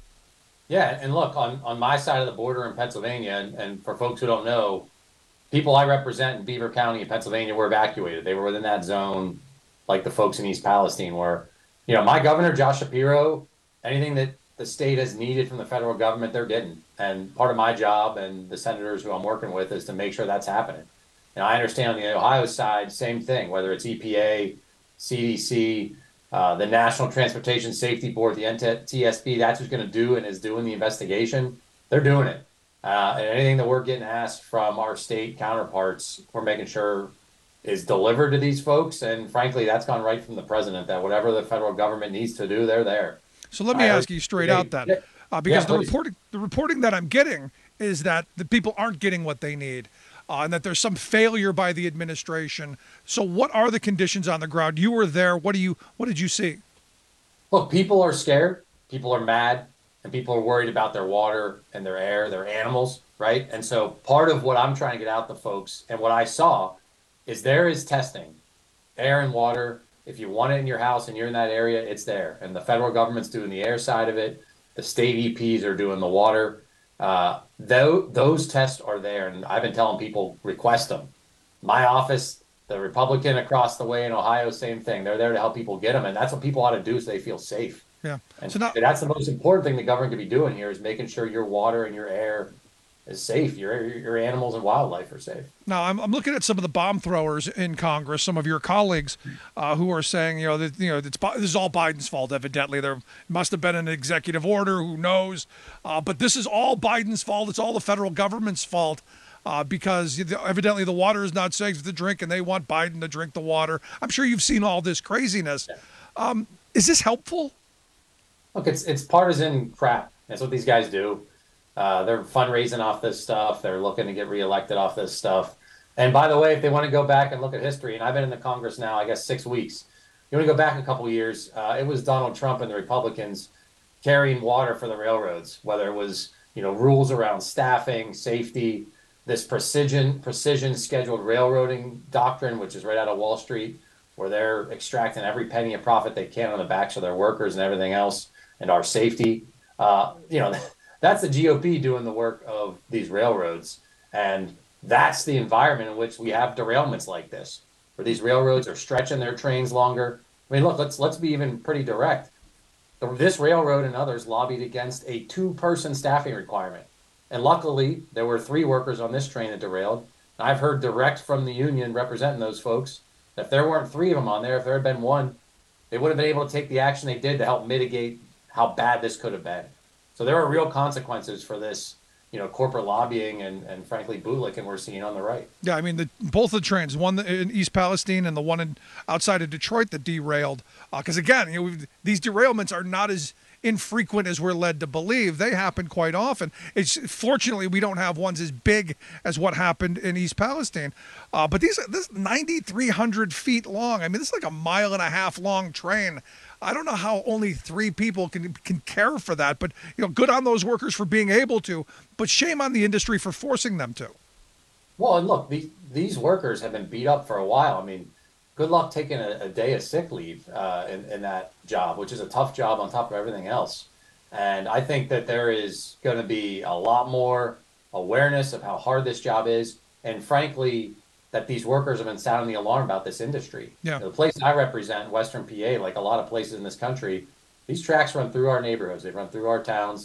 Yeah, and look, on, on my side of the border in Pennsylvania, and, and for folks who don't know, people I represent in Beaver County in Pennsylvania were evacuated. They were within that zone, like the folks in East Palestine were. You know, my governor, Josh Shapiro, anything that the state has needed from the federal government, they're getting. And part of my job and the senators who I'm working with is to make sure that's happening. And I understand on the Ohio side, same thing, whether it's E P A, C D C, uh, the National Transportation Safety Board, the N T S B, that's who's going to do and is doing the investigation. They're doing it. Uh, and anything that we're getting asked from our state counterparts, we're making sure is delivered to these folks. And frankly, that's gone right from the president, that whatever the federal government needs to do, they're there. So let me I ask you straight they, out then, uh, because yeah, the reporting the reporting that I'm getting is that the people aren't getting what they need, uh, and that there's some failure by the administration. So what are the conditions on the ground? You were there. What do you what did you see? Look, people are scared. People are mad, and people are worried about their water and their air, their animals, right? And so part of what I'm trying to get out to folks, and what I saw, is there is testing, air and water. If you want it in your house and you're in that area, it's there. And the federal government's doing the air side of it. The state E Ps are doing the water. Uh, th- those tests are there. And I've been telling people, request them. My office, the Republican across the way in Ohio, same thing. They're there to help people get them. And that's what people ought to do so they feel safe. Yeah. And so now- that's the most important thing the government could be doing here, is making sure your water and your air is safe. Your your animals and wildlife are safe. Now, I'm, I'm looking at some of the bomb throwers in Congress, some of your colleagues uh, who are saying, you know, that you know it's, this is all Biden's fault. Evidently, there must have been an executive order. Who knows? Uh, but this is all Biden's fault. It's all the federal government's fault uh, because evidently the water is not safe to drink, and they want Biden to drink the water. I'm sure you've seen all this craziness. Um, is this helpful? Look, it's it's partisan crap. That's what these guys do. Uh, they're fundraising off this stuff. They're looking to get reelected off this stuff. And by the way, if they want to go back and look at history, and I've been in the Congress now, I guess, six weeks. You want to go back a couple of years, uh, it was Donald Trump and the Republicans carrying water for the railroads, whether it was, you know, rules around staffing, safety, this precision, precision scheduled railroading doctrine, which is right out of Wall Street, where they're extracting every penny of profit they can on the backs of their workers and everything else, and our safety. Uh, you know, that's the G O P doing the work of these railroads. And that's the environment in which we have derailments like this, where these railroads are stretching their trains longer. I mean, look, let's let's be even pretty direct. This railroad and others lobbied against a two-person staffing requirement. And luckily, there were three workers on this train that derailed. And I've heard direct from the union representing those folks that if there weren't three of them on there, if there had been one, they would have been able to take the action they did to help mitigate how bad this could have been. So there are real consequences for this, you know, corporate lobbying and, and frankly, bootlicking we're seeing on the right. Yeah, I mean, the, both the trains, one in East Palestine and the one in, outside of Detroit that derailed. Because, uh, again, you know, these derailments are not as infrequent as we're led to believe. They happen quite often. It's fortunately, we don't have ones as big as what happened in East Palestine. Uh, but these this ninety-three hundred feet long. I mean, this is like a mile and a half long train. I don't know how only three people can can care for that, but you know, good on those workers for being able to, but shame on the industry for forcing them to. Well, and look, these these workers have been beat up for a while. I mean, good luck taking a, a day of sick leave uh, in, in that job, which is a tough job on top of everything else. And I think that there is going to be a lot more awareness of how hard this job is, and frankly, that these workers have been sounding the alarm about this industry. Yeah. The place I represent, Western P A, like a lot of places in this country, these tracks run through our neighborhoods. They run through our towns.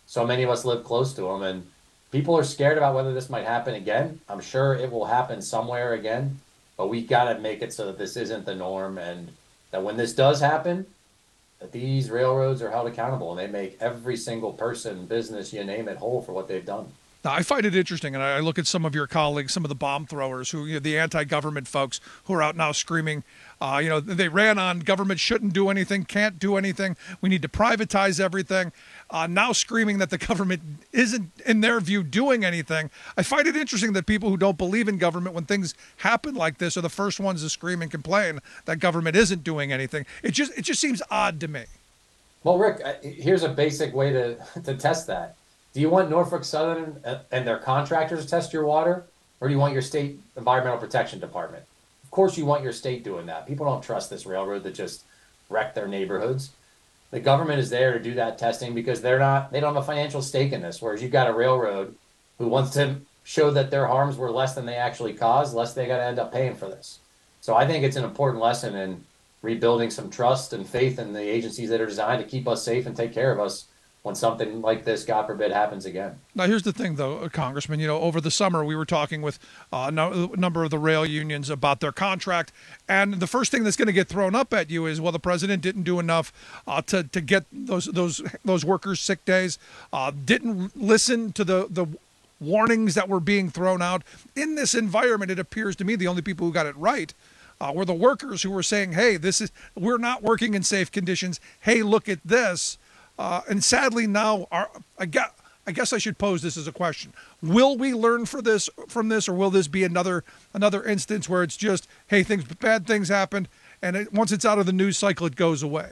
So many of us live close to them, and people are scared about whether this might happen again. I'm sure it will happen somewhere again, but we got to make it so that this isn't the norm, and that when this does happen, that these railroads are held accountable and they make every single person, business, you name it, whole for what they've done. Now, I find it interesting, and I look at some of your colleagues, some of the bomb throwers, who, you know, the anti-government folks who are out now screaming, uh, you know, they ran on government shouldn't do anything, can't do anything, we need to privatize everything, uh, now screaming that the government isn't, in their view, doing anything. I find it interesting that people who don't believe in government, when things happen like this, are the first ones to scream and complain that government isn't doing anything. It just it just seems odd to me. Well, Rick, here's a basic way to, to test that. Do you want Norfolk Southern and their contractors to test your water, or do you want your state environmental protection department? Of course you want your state doing that. People don't trust this railroad that just wrecked their neighborhoods. The government is there to do that testing because they're not, they don't have a financial stake in this, whereas you've got a railroad who wants to show that their harms were less than they actually caused, less they got to end up paying for this. So I think it's an important lesson in rebuilding some trust and faith in the agencies that are designed to keep us safe and take care of us when something like this, God forbid, happens again. Now, here's the thing, though, Congressman. You know, over the summer, we were talking with uh, no, a number of the rail unions about their contract, and the first thing that's going to get thrown up at you is, well, the president didn't do enough uh, to to get those those those workers sick days, uh, didn't listen to the the warnings that were being thrown out. In this environment, it appears to me the only people who got it right uh, were the workers who were saying, "Hey, this is we're not working in safe conditions. Hey, look at this." Uh, and sadly now, our, I, guess, I guess I should pose this as a question. Will we learn for this, from this, or will this be another another instance where it's just, hey, things bad things happened, and it, once it's out of the news cycle, it goes away?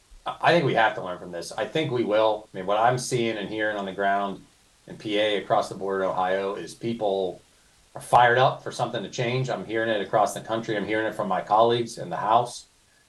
I think we have to learn from this. I think we will. I mean, what I'm seeing and hearing on the ground in P A, across the border in Ohio, is people are fired up for something to change. I'm hearing it across the country. I'm hearing it from my colleagues in the House.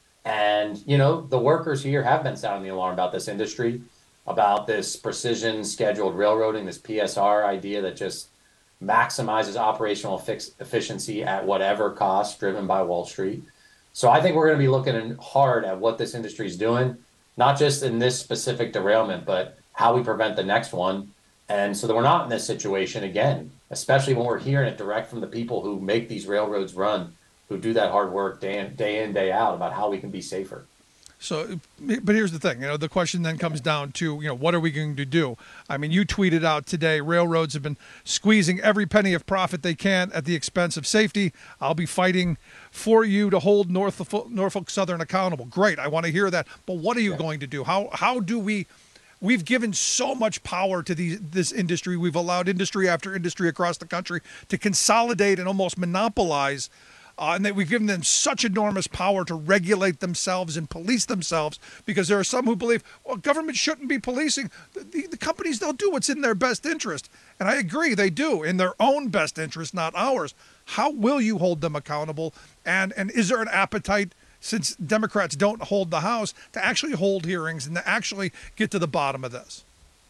And, you know, the workers here have been sounding the alarm about this industry, about this precision scheduled railroading, this P S R idea that just maximizes operational fix- efficiency at whatever cost, driven by Wall Street. So I think we're going to be looking hard at what this industry is doing, not just in this specific derailment, but how we prevent the next one. And so that we're not in this situation again, especially when we're hearing it direct from the people who make these railroads run, who do that hard work day in, day in, day out, about how we can be safer. So, but here's the thing, you know, the question then comes down to, you know, what are we going to do? I mean, you tweeted out today, railroads have been squeezing every penny of profit they can at the expense of safety. I'll be fighting for you to hold Norfolk, Norfolk Southern accountable. Great. I want to hear that. But what are you yeah. going to do? How, how do we, we've given so much power to these, this industry. We've allowed industry after industry across the country to consolidate and almost monopolize. Uh, and that we've given them such enormous power to regulate themselves and police themselves, because there are some who believe, well, government shouldn't be policing. The, the, the companies, they'll do what's in their best interest. And I agree, they do, in their own best interest, not ours. How will you hold them accountable? And, and is there an appetite, since Democrats don't hold the House, to actually hold hearings and to actually get to the bottom of this?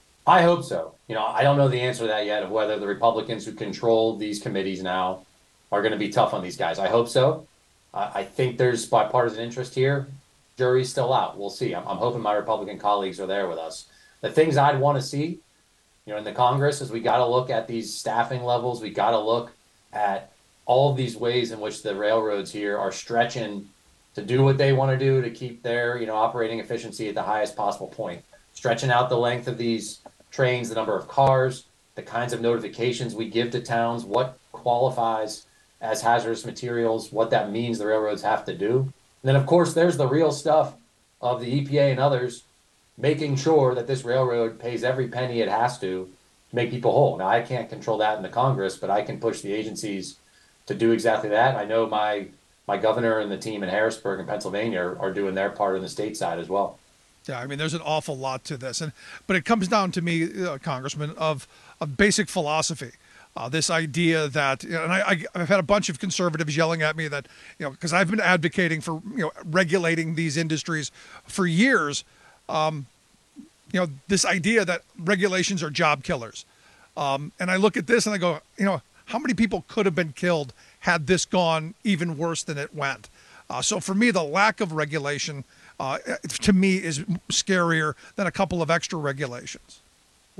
I hope so. You know, I don't know the answer to that yet, of whether the Republicans who control these committees now are going to be tough on these guys. I hope so. Uh, I think there's bipartisan interest here. Jury's still out. We'll see. I'm, I'm hoping my Republican colleagues are there with us. The things I'd want to see, you know, in the Congress, is we got to look at these staffing levels. We got to look at all of these ways in which the railroads here are stretching to do what they want to do to keep their, you know, operating efficiency at the highest possible point. Stretching out the length of these trains, the number of cars, the kinds of notifications we give to towns, what qualifies as hazardous materials, what that means the railroads have to do. And then, of course, there's the real stuff of the E P A and others making sure that this railroad pays every penny it has to to make people whole. Now, I can't control that in the Congress, but I can push the agencies to do exactly that. I know my my governor and the team in Harrisburg in Pennsylvania are, are doing their part on the state side as well. Yeah, I mean, there's an awful lot to this. and But it comes down to me, uh, Congressman, of, of basic philosophy. Uh, this idea that, you know, and I, I, I've had a bunch of conservatives yelling at me that, you know, because I've been advocating for, you know, regulating these industries for years. Um, you know, this idea that regulations are job killers. Um, and I look at this and I go, you know, how many people could have been killed had this gone even worse than it went? Uh, so for me, the lack of regulation, uh, to me, is scarier than a couple of extra regulations.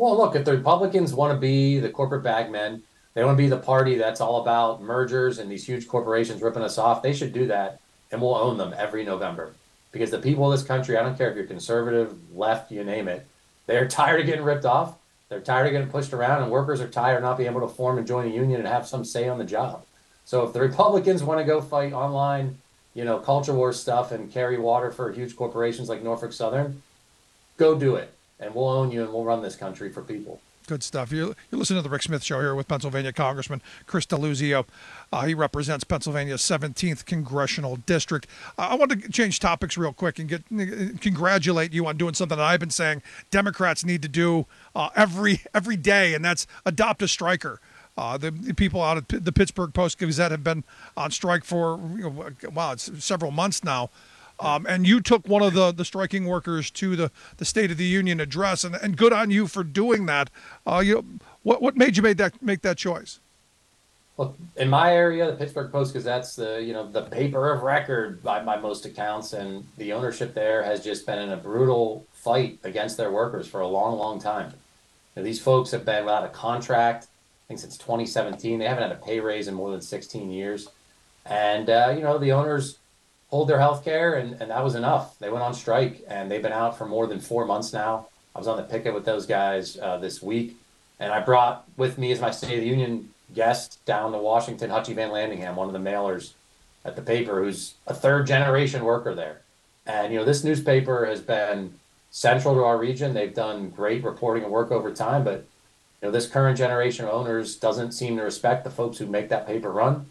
Well, look, if the Republicans want to be the corporate bagmen, they want to be the party that's all about mergers and these huge corporations ripping us off, they should do that, and we'll own them every November. Because the people of this country, I don't care if you're conservative, left, you name it, they're tired of getting ripped off. They're tired of getting pushed around, and workers are tired of not being able to form and join a union and have some say on the job. So if the Republicans want to go fight online, you know, culture war stuff and carry water for huge corporations like Norfolk Southern, go do it. And we'll own you and we'll run this country for people. Good stuff. You're, you're listening to the Rick Smith Show here with Pennsylvania Congressman Chris Deluzio. Uh, he represents Pennsylvania's seventeenth Congressional District. Uh, I want to change topics real quick and get congratulate you on doing something that I've been saying Democrats need to do uh, every every day, and that's adopt a striker. Uh, the, the people out at the Pittsburgh Post-Gazette have been on strike for, you know, wow, it's several months now. Um, and you took one of the, the striking workers to the, the State of the Union address, and, and good on you for doing that. Uh, you, what what made you make that make that choice? Well, in my area, the Pittsburgh Post-Gazette's the you know the paper of record by, by most accounts, and the ownership there has just been in a brutal fight against their workers for a long, long time. You know, these folks have been without a contract, I think since twenty seventeen. They haven't had a pay raise in more than sixteen years, and uh, you know the owners pulled their health care, and, and that was enough. They went on strike, and they've been out for more than four months now. I was on the picket with those guys uh, this week, and I brought with me as my State of the Union guest down to Washington, Hutchie Van Landingham, one of the mailers at the paper, who's a third-generation worker there. And, you know, this newspaper has been central to our region. They've done great reporting and work over time, but, you know, this current generation of owners doesn't seem to respect the folks who make that paper run,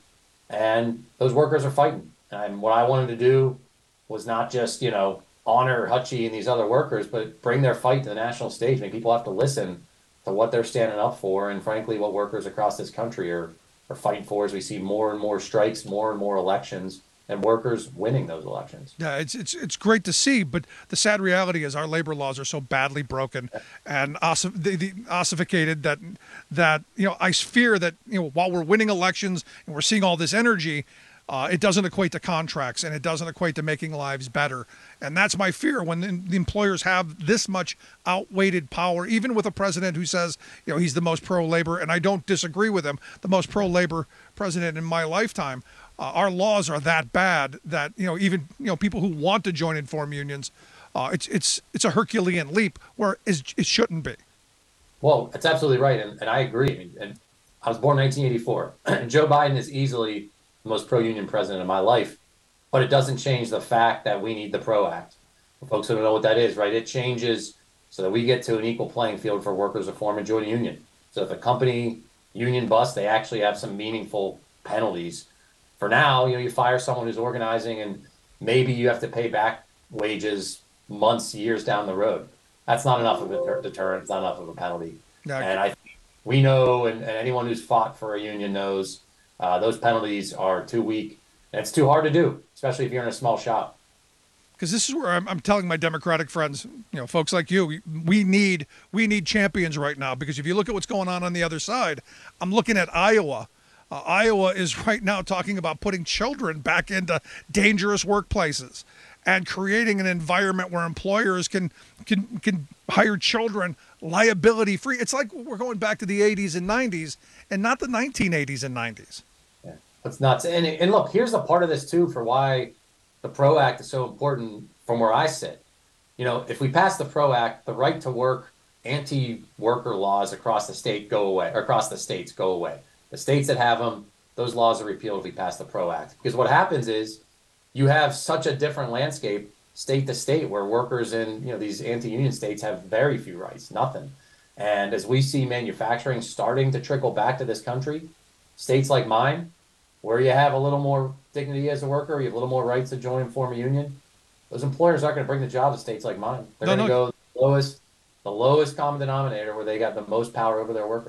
and those workers are fighting. And what I wanted to do was not just, you know, honor Hutchie and these other workers, but bring their fight to the national stage. I mean, people have to listen to what they're standing up for, and frankly, what workers across this country are, are fighting for as we see more and more strikes, more and more elections, and workers winning those elections. Yeah, it's it's it's great to see, but the sad reality is our labor laws are so badly broken and ossi- the, the ossificated that that you know I fear that you know while we're winning elections and we're seeing all this energy, Uh, it doesn't equate to contracts, and it doesn't equate to making lives better. And that's my fear when the, the employers have this much outweighed power, even with a president who says, you know, he's the most pro-labor, and I don't disagree with him, the most pro-labor president in my lifetime. Uh, our laws are that bad that, you know, even, you know, people who want to join and form unions, uh, it's it's it's a Herculean leap where it shouldn't be. Well, that's absolutely right, and, and I agree. And I was born in nineteen eighty-four, and Joe Biden is easily the most pro-union president in my life, but it doesn't change the fact that we need the PRO Act. For folks who don't know what that is, right? It changes so that we get to an equal playing field for workers to form and join a union. So if a company union busts, they actually have some meaningful penalties. For now, you know, you fire someone who's organizing, and maybe you have to pay back wages months, years down the road. That's not enough of a deterrent. It's not enough of a penalty. No. And I, we know, and, and anyone who's fought for a union knows, Uh, those penalties are too weak, and it's too hard to do, especially if you're in a small shop. Because this is where I'm, I'm telling my Democratic friends, you know, folks like you, we, we need we need champions right now. Because if you look at what's going on on the other side, I'm looking at Iowa. Uh, Iowa is right now talking about putting children back into dangerous workplaces and creating an environment where employers can can can hire children liability free. It's like we're going back to the eighties and nineties, and not the nineteen eighties and nineties. Yeah, that's nuts. And and look, here's a part of this too for why the PRO Act is so important from where I sit. You know, if we pass the PRO Act, the right to work anti-worker laws across the state go away, or across the states go away. The states that have them, those laws are repealed if we pass the PRO Act. Because what happens is you have such a different landscape state to state where workers in, you know, these anti-union states have very few rights, nothing. And as we see manufacturing starting to trickle back to this country, states like mine, where you have a little more dignity as a worker, you have a little more rights to join and form a union, those employers aren't going to bring the jobs to states like mine. They're no, going to no. go the lowest, the lowest common denominator where they got the most power over their workers.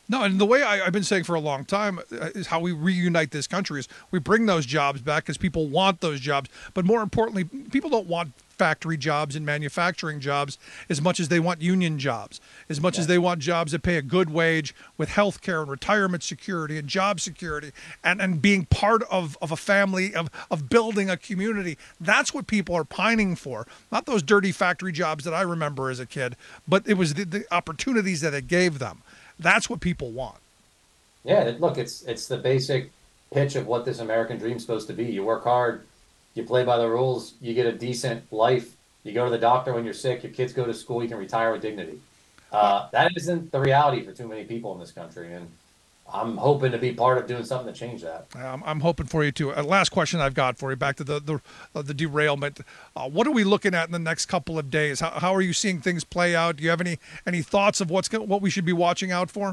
No, and the way I, I've been saying for a long time is how we reunite this country is we bring those jobs back because people want those jobs. But more importantly, people don't want factory jobs and manufacturing jobs as much as they want union jobs, as much yeah. as they want jobs that pay a good wage with health care and retirement security and job security and, and being part of, of a family, of, of building a community. That's what people are pining for, not those dirty factory jobs that I remember as a kid, but it was the, the opportunities that it gave them. That's what people want. Yeah, look, it's it's the basic pitch of what this American dream is supposed to be. You work hard, you play by the rules, you get a decent life, you go to the doctor when you're sick, your kids go to school, you can retire with dignity. Uh, that isn't the reality for too many people in this country, and I'm hoping to be part of doing something to change that. Um, I'm hoping for you too. Uh, last question I've got for you, back to the the, uh, the derailment. Uh, what are we looking at in the next couple of days? How, how are you seeing things play out? Do you have any any thoughts of what's go- what we should be watching out for?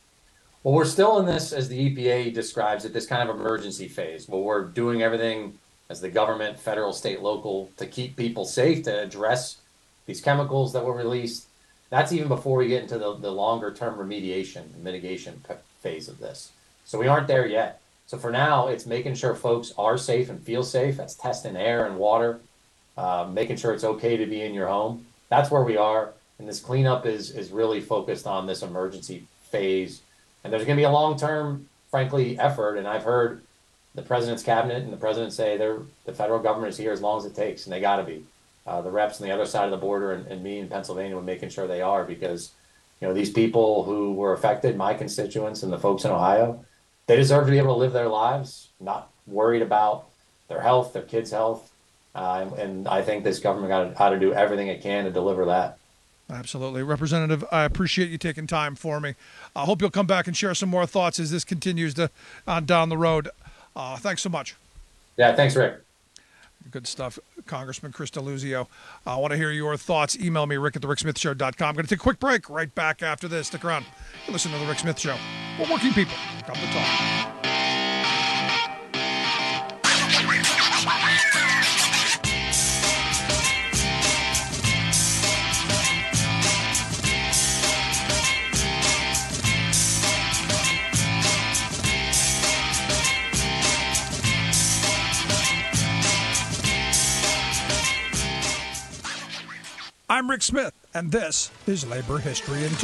Well, we're still in this, as the E P A describes it, this kind of emergency phase where we're doing everything as the government, federal, state, local, to keep people safe, to address these chemicals that were released. That's even before we get into the, the longer term remediation and mitigation p- phase of this. So we aren't there yet. So for now, it's making sure folks are safe and feel safe. That's testing air and water, uh, making sure it's okay to be in your home. That's where we are. And this cleanup is is really focused on this emergency phase. And there's going to be a long-term, frankly, effort. And I've heard the president's cabinet and the president say they're, the federal government is here as long as it takes, and they got to be. Uh, the reps on the other side of the border and, and me in Pennsylvania were making sure they are, because you know, these people who were affected, my constituents and the folks in Ohio, they deserve to be able to live their lives, not worried about their health, their kids' health. Uh, and, and I think this government got how to do everything it can to deliver that. Absolutely. Representative, I appreciate you taking time for me. I hope you'll come back and share some more thoughts as this continues to on down the road. Uh, thanks so much. Yeah, thanks, Rick. Good stuff, Congressman Chris Deluzio. I want to hear your thoughts. Email me, rick at the rick smith show dot com. I'm going to take a quick break. Right back after this. Stick around. You listen to The Rick Smith Show. We're working people. Come to talk. I'm Rick Smith, and this is Labor History in Two.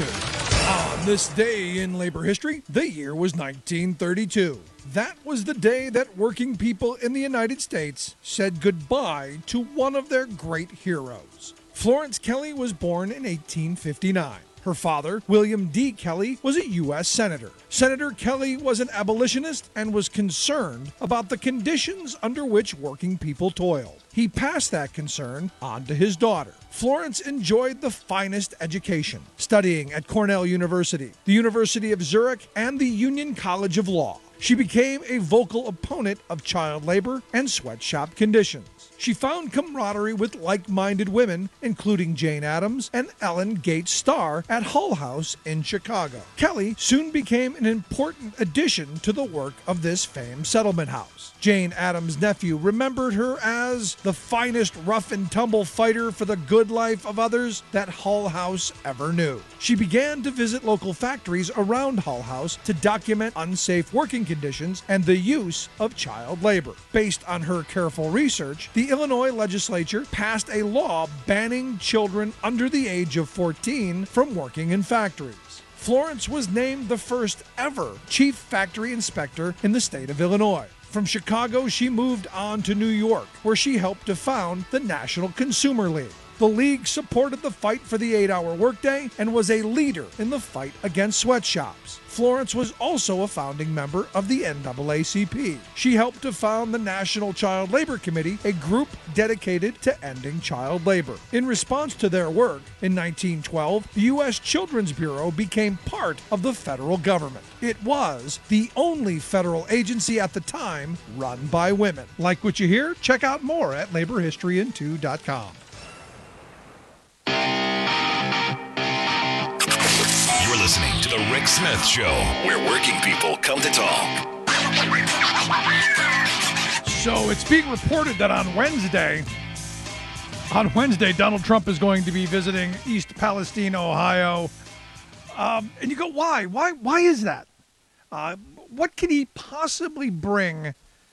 On this day in labor history, the year was nineteen thirty-two. That was the day that working people in the United States said goodbye to one of their great heroes. Florence Kelley was born in eighteen fifty-nine. Her father, William D. Kelley, was a U S Senator. Senator Kelley was an abolitionist and was concerned about the conditions under which working people toiled. He passed that concern on to his daughter. Florence enjoyed the finest education, studying at Cornell University, the University of Zurich, and the Union College of Law. She became a vocal opponent of child labor and sweatshop conditions. She found camaraderie with like-minded women, including Jane Addams and Ellen Gates Starr at Hull House in Chicago. Kelley soon became an important addition to the work of this famed settlement house. Jane Addams' nephew remembered her as the finest rough-and-tumble fighter for the good life of others that Hull House ever knew. She began to visit local factories around Hull House to document unsafe working conditions and the use of child labor. Based on her careful research, the Illinois legislature passed a law banning children under the age of fourteen from working in factories. Florence was named the first ever chief factory inspector in the state of Illinois. From Chicago, she moved on to New York, where she helped to found the National Consumer League. The league supported the fight for the eight-hour workday and was a leader in the fight against sweatshops. Florence was also a founding member of the N double A C P. She helped to found the National Child Labor Committee, a group dedicated to ending child labor. In response to their work, in nineteen twelve, the U S Children's Bureau became part of the federal government. It was the only federal agency at the time run by women. Like what you hear? Check out more at labor history in two dot com. You're listening to The Rick Smith Show, where working people come to talk. So it's being reported that on Wednesday, on Wednesday, Donald Trump is going to be visiting East Palestine, Ohio. Um, and you go, why? Why? Why is that? Uh, what can he possibly bring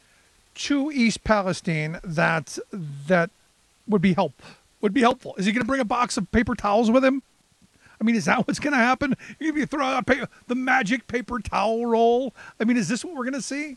to East Palestine that that would be help would be helpful? Is he going to bring a box of paper towels with him? I mean, is that what's going to happen? You're going to be throwing out paper, the magic paper towel roll? I mean, is this what we're going to see?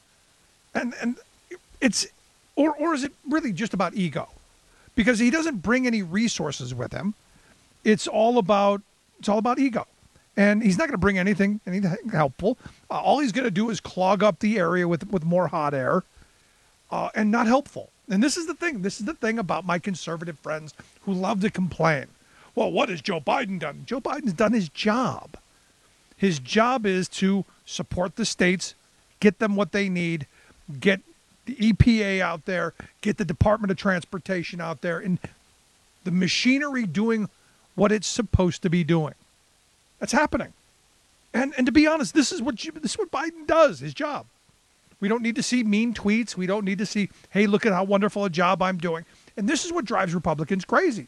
And and it's or or is it really just about ego? Because he doesn't bring any resources with him. It's all about it's all about ego. And he's not going to bring anything, anything helpful. Uh, all he's going to do is clog up the area with, with more hot air uh, and not helpful. And this is the thing. This is the thing about my conservative friends who love to complain. Well, what has Joe Biden done? Joe Biden's done his job. His job is to support the states, get them what they need, get the E P A out there, get the Department of Transportation out there, and the machinery doing what it's supposed to be doing. That's happening. And and to be honest, this is what you, this is what Biden does, his job. We don't need to see mean tweets. We don't need to see, hey, look at how wonderful a job I'm doing. And this is what drives Republicans crazy.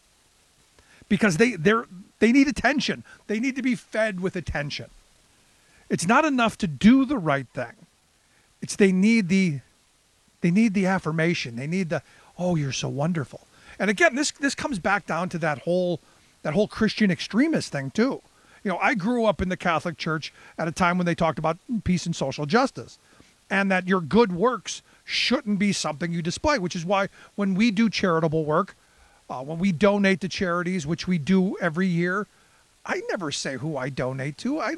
Because they they're they need attention. They need to be fed with attention. It's not enough to do the right thing. It's they need the they need the affirmation. They need the, oh, you're so wonderful. And again, this this comes back down to that whole that whole Christian extremist thing too. You know, I grew up in the Catholic Church at a time when they talked about peace and social justice, and that your good works shouldn't be something you display, which is why when we do charitable work, uh, when we donate to charities, which we do every year, I never say who I donate to. I,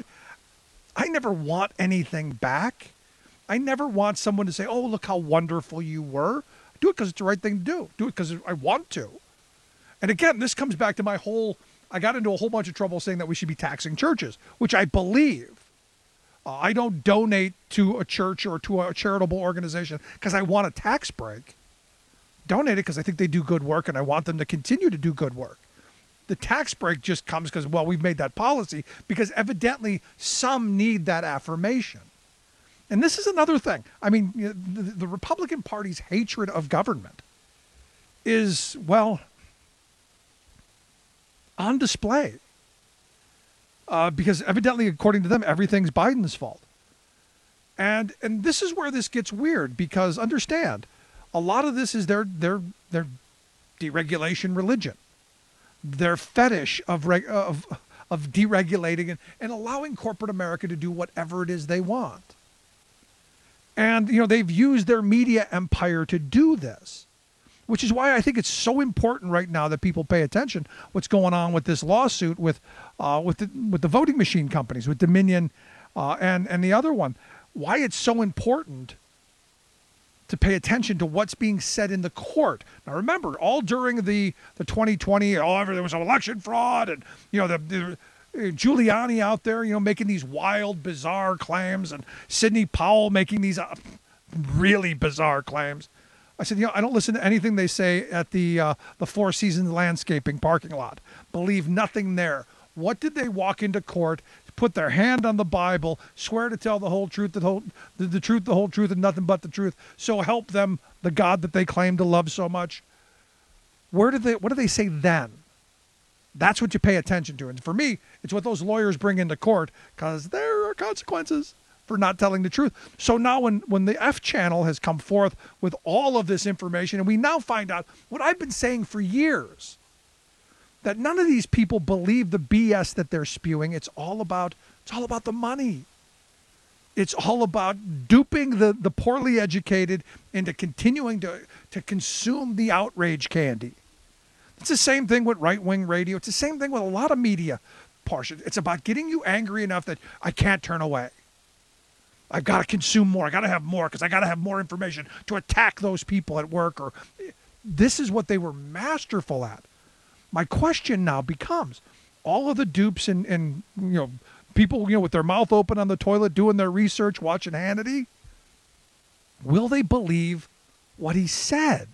I never want anything back. I never want someone to say, oh, look how wonderful you were. Do it because it's the right thing to do. Do it because I want to. And again, this comes back to my whole, I got into a whole bunch of trouble saying that we should be taxing churches, which I believe. Uh, I don't donate to a church or to a charitable organization because I want a tax break. Donate it because I think they do good work and I want them to continue to do good work. The tax break just comes because, well, we've made that policy because evidently some need that affirmation. And this is another thing. I mean, the, the Republican Party's hatred of government is, well, on display. Uh, because evidently, according to them, everything's Biden's fault. And and this is where this gets weird, because understand, a lot of this is their their their deregulation religion, their fetish of reg, of of deregulating and, and allowing corporate America to do whatever it is they want. And you know, they've used their media empire to do this, which is why I think it's so important right now that people pay attention what's going on with this lawsuit with uh, with the, with the voting machine companies, with Dominion uh, and and the other one. Why it's so important to pay attention to what's being said in the court. Now, remember, all during the, the twenty twenty, oh, there was election fraud, and you know the, the Giuliani out there, you know, making these wild, bizarre claims, and Sidney Powell making these uh, really bizarre claims. I said, you know, I don't listen to anything they say at the uh, the Four Seasons landscaping parking lot. Believe nothing there. What did they walk into court, put their hand on the Bible, swear to tell the whole truth, the whole the, the truth, the whole truth, and nothing but the truth? So help them, the God that they claim to love so much. Where did they? What do they say then? That's what you pay attention to. And for me, it's what those lawyers bring into court, because there are consequences for not telling the truth. So now when, when the F channel has come forth with all of this information, and we now find out what I've been saying for years, that none of these people believe the B S that they're spewing. It's all about, it's all about the money. It's all about duping the, the poorly educated into continuing to, to consume the outrage candy. It's the same thing with right-wing radio. It's the same thing with a lot of media portion. It's about getting you angry enough that I can't turn away. I've got to consume more. I got to have more because I got to have more information to attack those people at work. Or this is what they were masterful at. My question now becomes, all of the dupes and, and you know people you know with their mouth open on the toilet doing their research, watching Hannity, will they believe what he said?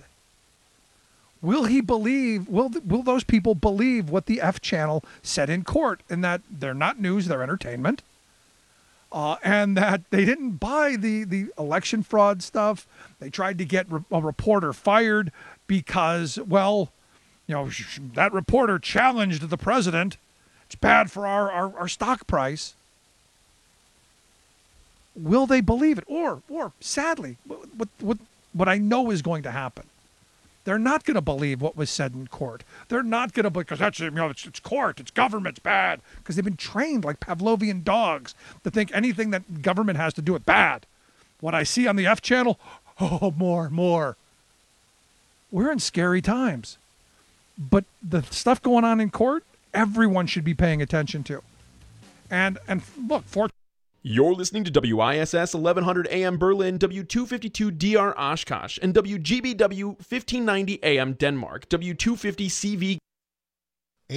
Will he believe, will will those people believe what the F channel said in court, and that they're not news, they're entertainment, uh, and that they didn't buy the, the election fraud stuff? They tried to get re- a reporter fired because, well, you know, sh- that reporter challenged the president, It's bad for our, our, our stock price. Will they believe it? Or, or sadly, what, what, what I know is going to happen, they're not going to believe what was said in court. They're not going to believe, because that's, you know, it's, it's court, it's government, it's bad. Because they've been trained like Pavlovian dogs to think anything that government has to do with bad. What I see on the F channel, oh, more, more. We're in scary times. But the stuff going on in court, everyone should be paying attention to. And, and look, for... You're listening to W I S S eleven hundred A M Berlin, W two fifty-two D R Oshkosh, and W G B W fifteen ninety A M Denmark, W two fifty C V